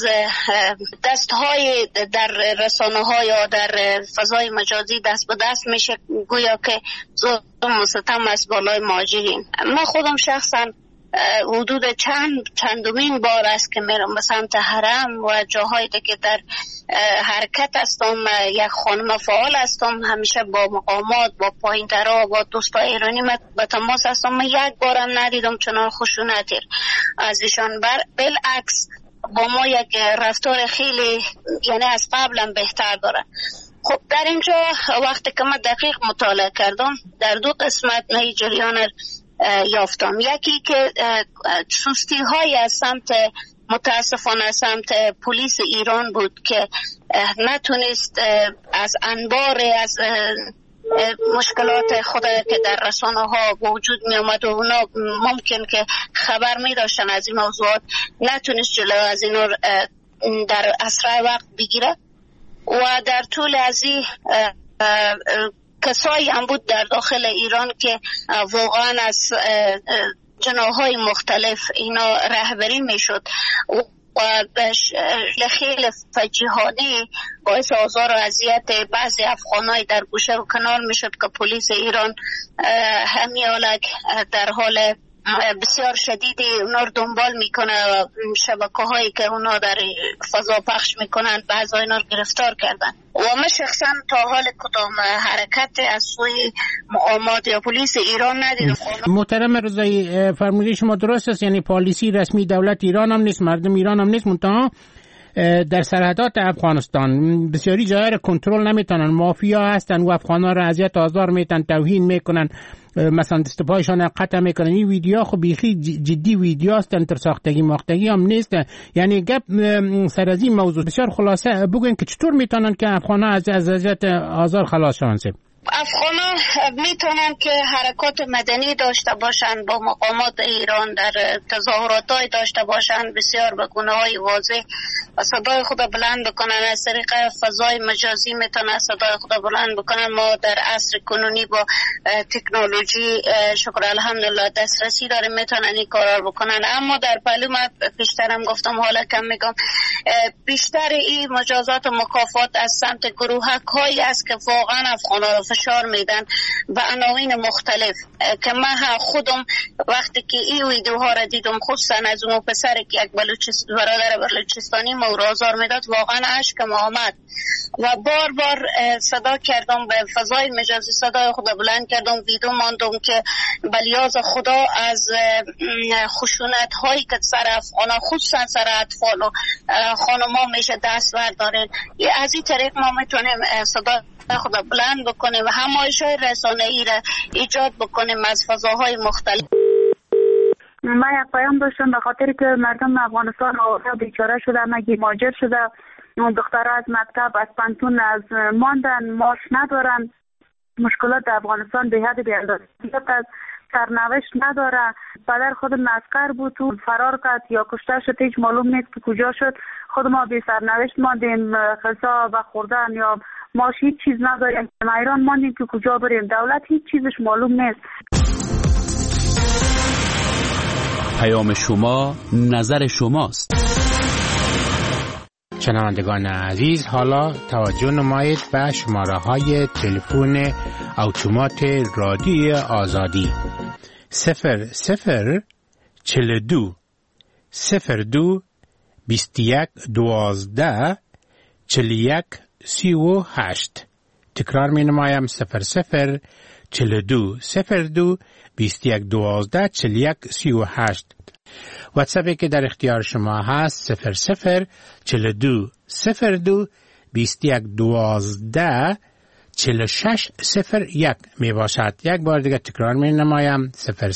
دستهای در رسانه ها یا در فضای مجازی دست به دست میشه، گویا که ظلم و ستم از بالای مهاجرین. من خودم شخصا حدود چندمین بار است که میرم به سمت حرم و جاهایی که در حرکت هستم. یک خانم فعال هستم، همیشه با مقامات، با پایین‌ترها، با دوستای ایرانی به تماس هستم. من یک بارم ندیدم چنان خشونتی از ایشان. بالعکس با ما یک رفتار خیلی یعنی از قبلا بهتر داره. خب در اینجا وقتی که من دقیق مطالعه کردم در دو قسمت من جریان یافتم. یکی که سستی های از سمت متاسفانه سمت پلیس ایران بود که نتونست از انبار از مشکلات خود که در رسانه ها وجود می آمد و اونا ممکن که خبر می داشتن از این موضوعات، نتونست جلو از اینو در اسرع وقت بگیره. و در طول از این کسایی هم بود در داخل ایران که واقعا از جناح‌های مختلف اینا رهبری میشد و خیلی فجیحانه باعث آزار و اذیت بعضی افغانای در گوشه و کنار میشد که پلیس ایران همیالک در حال بسیار شدیدی اونا رو دنبال میکنه و شبکه هایی که اونا در فضا پخش میکنن بعضی اینا رو گرفتار کردن. و من شخصا تا حال کدام حرکت از سوی مقامات یا پلیس ایران ندیدم. محترم رضایی فرموده شما درست است، یعنی پالیسی رسمی دولت ایران هم نیست، مردم ایران هم نیست، منتها در سرحدات افغانستان بسیاری جاها را کنترل نمیتونن، مافیا هستن و افغانا را اذیت آزار میتن، توهین میکنن، مثلا دست پایشان قطع میکنن. این ویدیو خب بیخی جدی ویدیو هستن، تر ساختگی ماختگی هم نیست. یعنی گپ سر از این موضوع بسیار خلاصه بگوین که چطور میتونن که افغانا از اذیت آزار خلاص شون. افغانا میتونن که حرکات مدنی داشته باشن، با مقامات ایران در تظاهراتای داشته باشن، بسیار به گونه‌های واضح و صدای خود بلند بکنن. از طریق فضای مجازی میتونن صدای خود بلند بکنن. ما در عصر کنونی با تکنولوژی شکر الحمدلله دسترسی داریم، میتونن این کارا رو بکنن. اما در پهلو من پیشترم گفتم، حالا کم میگم، بیشتر این مجازات و مکافات از سمت گروهک هایی است که واقعا افغانا رو فشار میدن به عناوین مختلف که من خودم وقتی که این ویدیوها را دیدم، خصوصا از اون پسری که یک برادر بلوچستانی مورد آزار میداد، واقعا اشکم آمد و بار بار صدا کردم به فضای مجازی، صدای خود بلند کردم، ویدیو ماندم که بلیاز خدا از خشونت هایی که سر افغانا خصوصا سر اطفال و خانما میشه دست بردارن. از این طریق ما میتونیم صدا خود بلند بکنیم و همایش‌های رسانه‌ای را ایجاد بکنیم از فضاهای مختلف. من یک پیام داشتم به خاطر که مردم افغانستان آواره بیچاره شده، مگی مهاجر شده دخترها از مکتب از پانتون از ماندن، معاش ندارن. مشکلات در افغانستان به حد بی‌اندازه است. سرنوشت نداره. پدر خودم عسکر بود تو فرار کرد یا کشته شد، هیچ معلوم نیست که کجا شد. خود ما بی سرنوشت ماندیم، غذا و خوردن یا معاش هیچ چیز نداریم. ایران ماندیم که کجا بریم، دولت هیچ چیزش معلوم نیست. پیام شما نظر شماست. شنوندگان عزیز، حالا توجه نمایید به شماره های تلفن اتومات رادیوی آزادی 0042 02 21 12 41 38. تکرار می نمایم 0042 02 21 12 41 38. واتساپی که در اختیار شما هست 0042 02 21 12 46 01 می باشد. یک بار دیگه تکرار می نمایم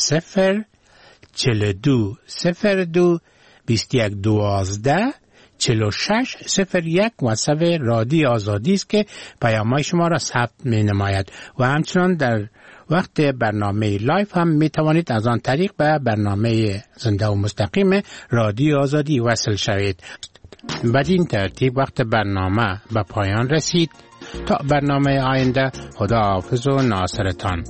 0042 02 21 12 46 01. واتساپ رادیو آزادی است که پیام‌های شما را ثبت می نماید و همچنان در وقت برنامه لایف هم می توانید از آن طریق به برنامه زنده و مستقیم رادیو آزادی وصل شوید. بدین ترتیب وقت برنامه به پایان رسید. تا برنامه آینده، خدا حافظ و ناصرتان.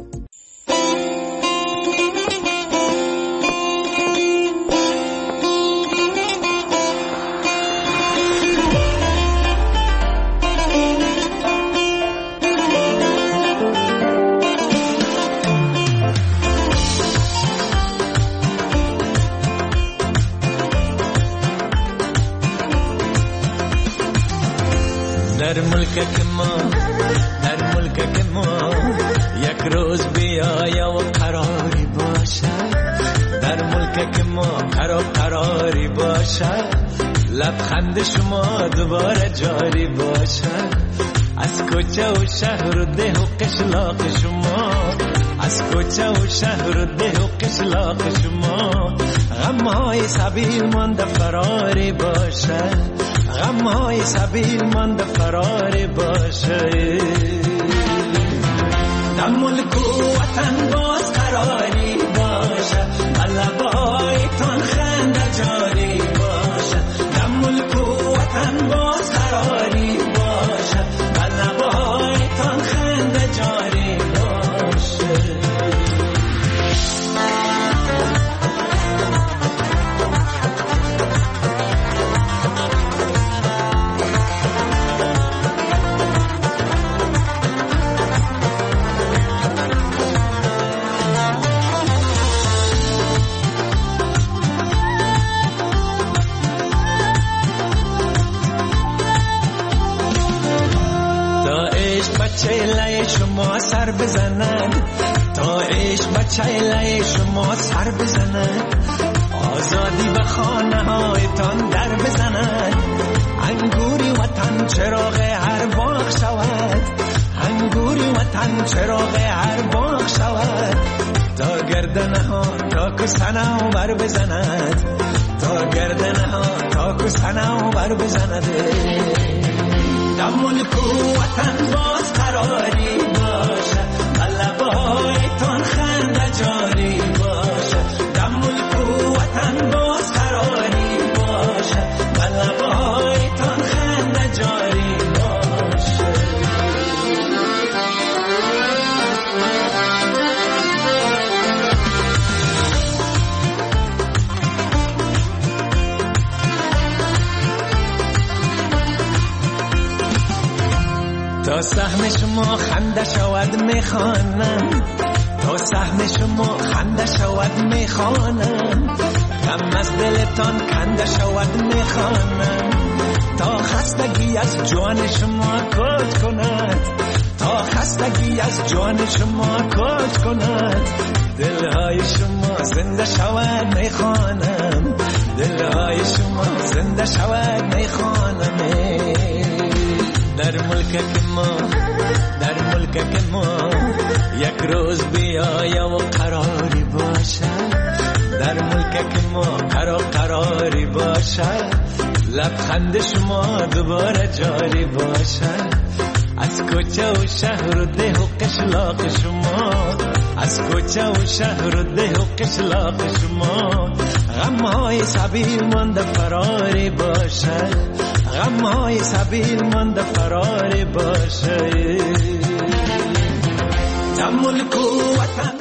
در ملک که ما یک روز بیایا و قراری باشد، در ملک که ما قراری باشد، لبخند شما دوباره جاری باشد. از کوچه و شهر و ده و قشلاق شما، از کوچه و شهر و ده و قشلاق شما، غمهای سبیل مانده فراری باشد، غمهای سبیل مانده فراری باشد. در ملک و وطن باز قراری باشد، لبایتان خنده جاری باشد. در ملک و وطن باز قراری باشد، لبایتان خنده جاری باشد. چهله شما سر بزنند، تا عشق به چهله شما سر بزنند، آزادی به خانه هایتان در بزنند، انگوری وطن چراغ هر باغ شود، انگوری وطن چراغ هر باغ شود، تا گردنه ها تا کسنه و بر بزند، تا گردنه ها تا کسنه و بر بزند. در ملک و وطن باز قراری باشد، لبایتان خنده جاری باشد. در ملک و وطن باز قراری باشد، لبایتان خنده جاری باشد. تا سهم شما خنده شود میخوانم، تا سهم شما خنده شود میخوانم، غم از دلتان کنده شود میخوانم، تا خستگی از جان شما کوچ کند، تا خستگی از جان شما کوچ کند، دلهای شما زنده شود میخوانم، دلهای شما زنده شود میخوانم. در ملک ما، در ملک ما یک روز بیایا و قراری باشد، در ملک ما قراری باشد، لبخند شما دوباره جاری باشد از کوچه و شهر و ده و قشلاق شما از کوچه و شهر و ده و قشلاق شما غمهای سبیل مانده فراری باشد غمهای سبیل مانده فراری باشد تملک وطن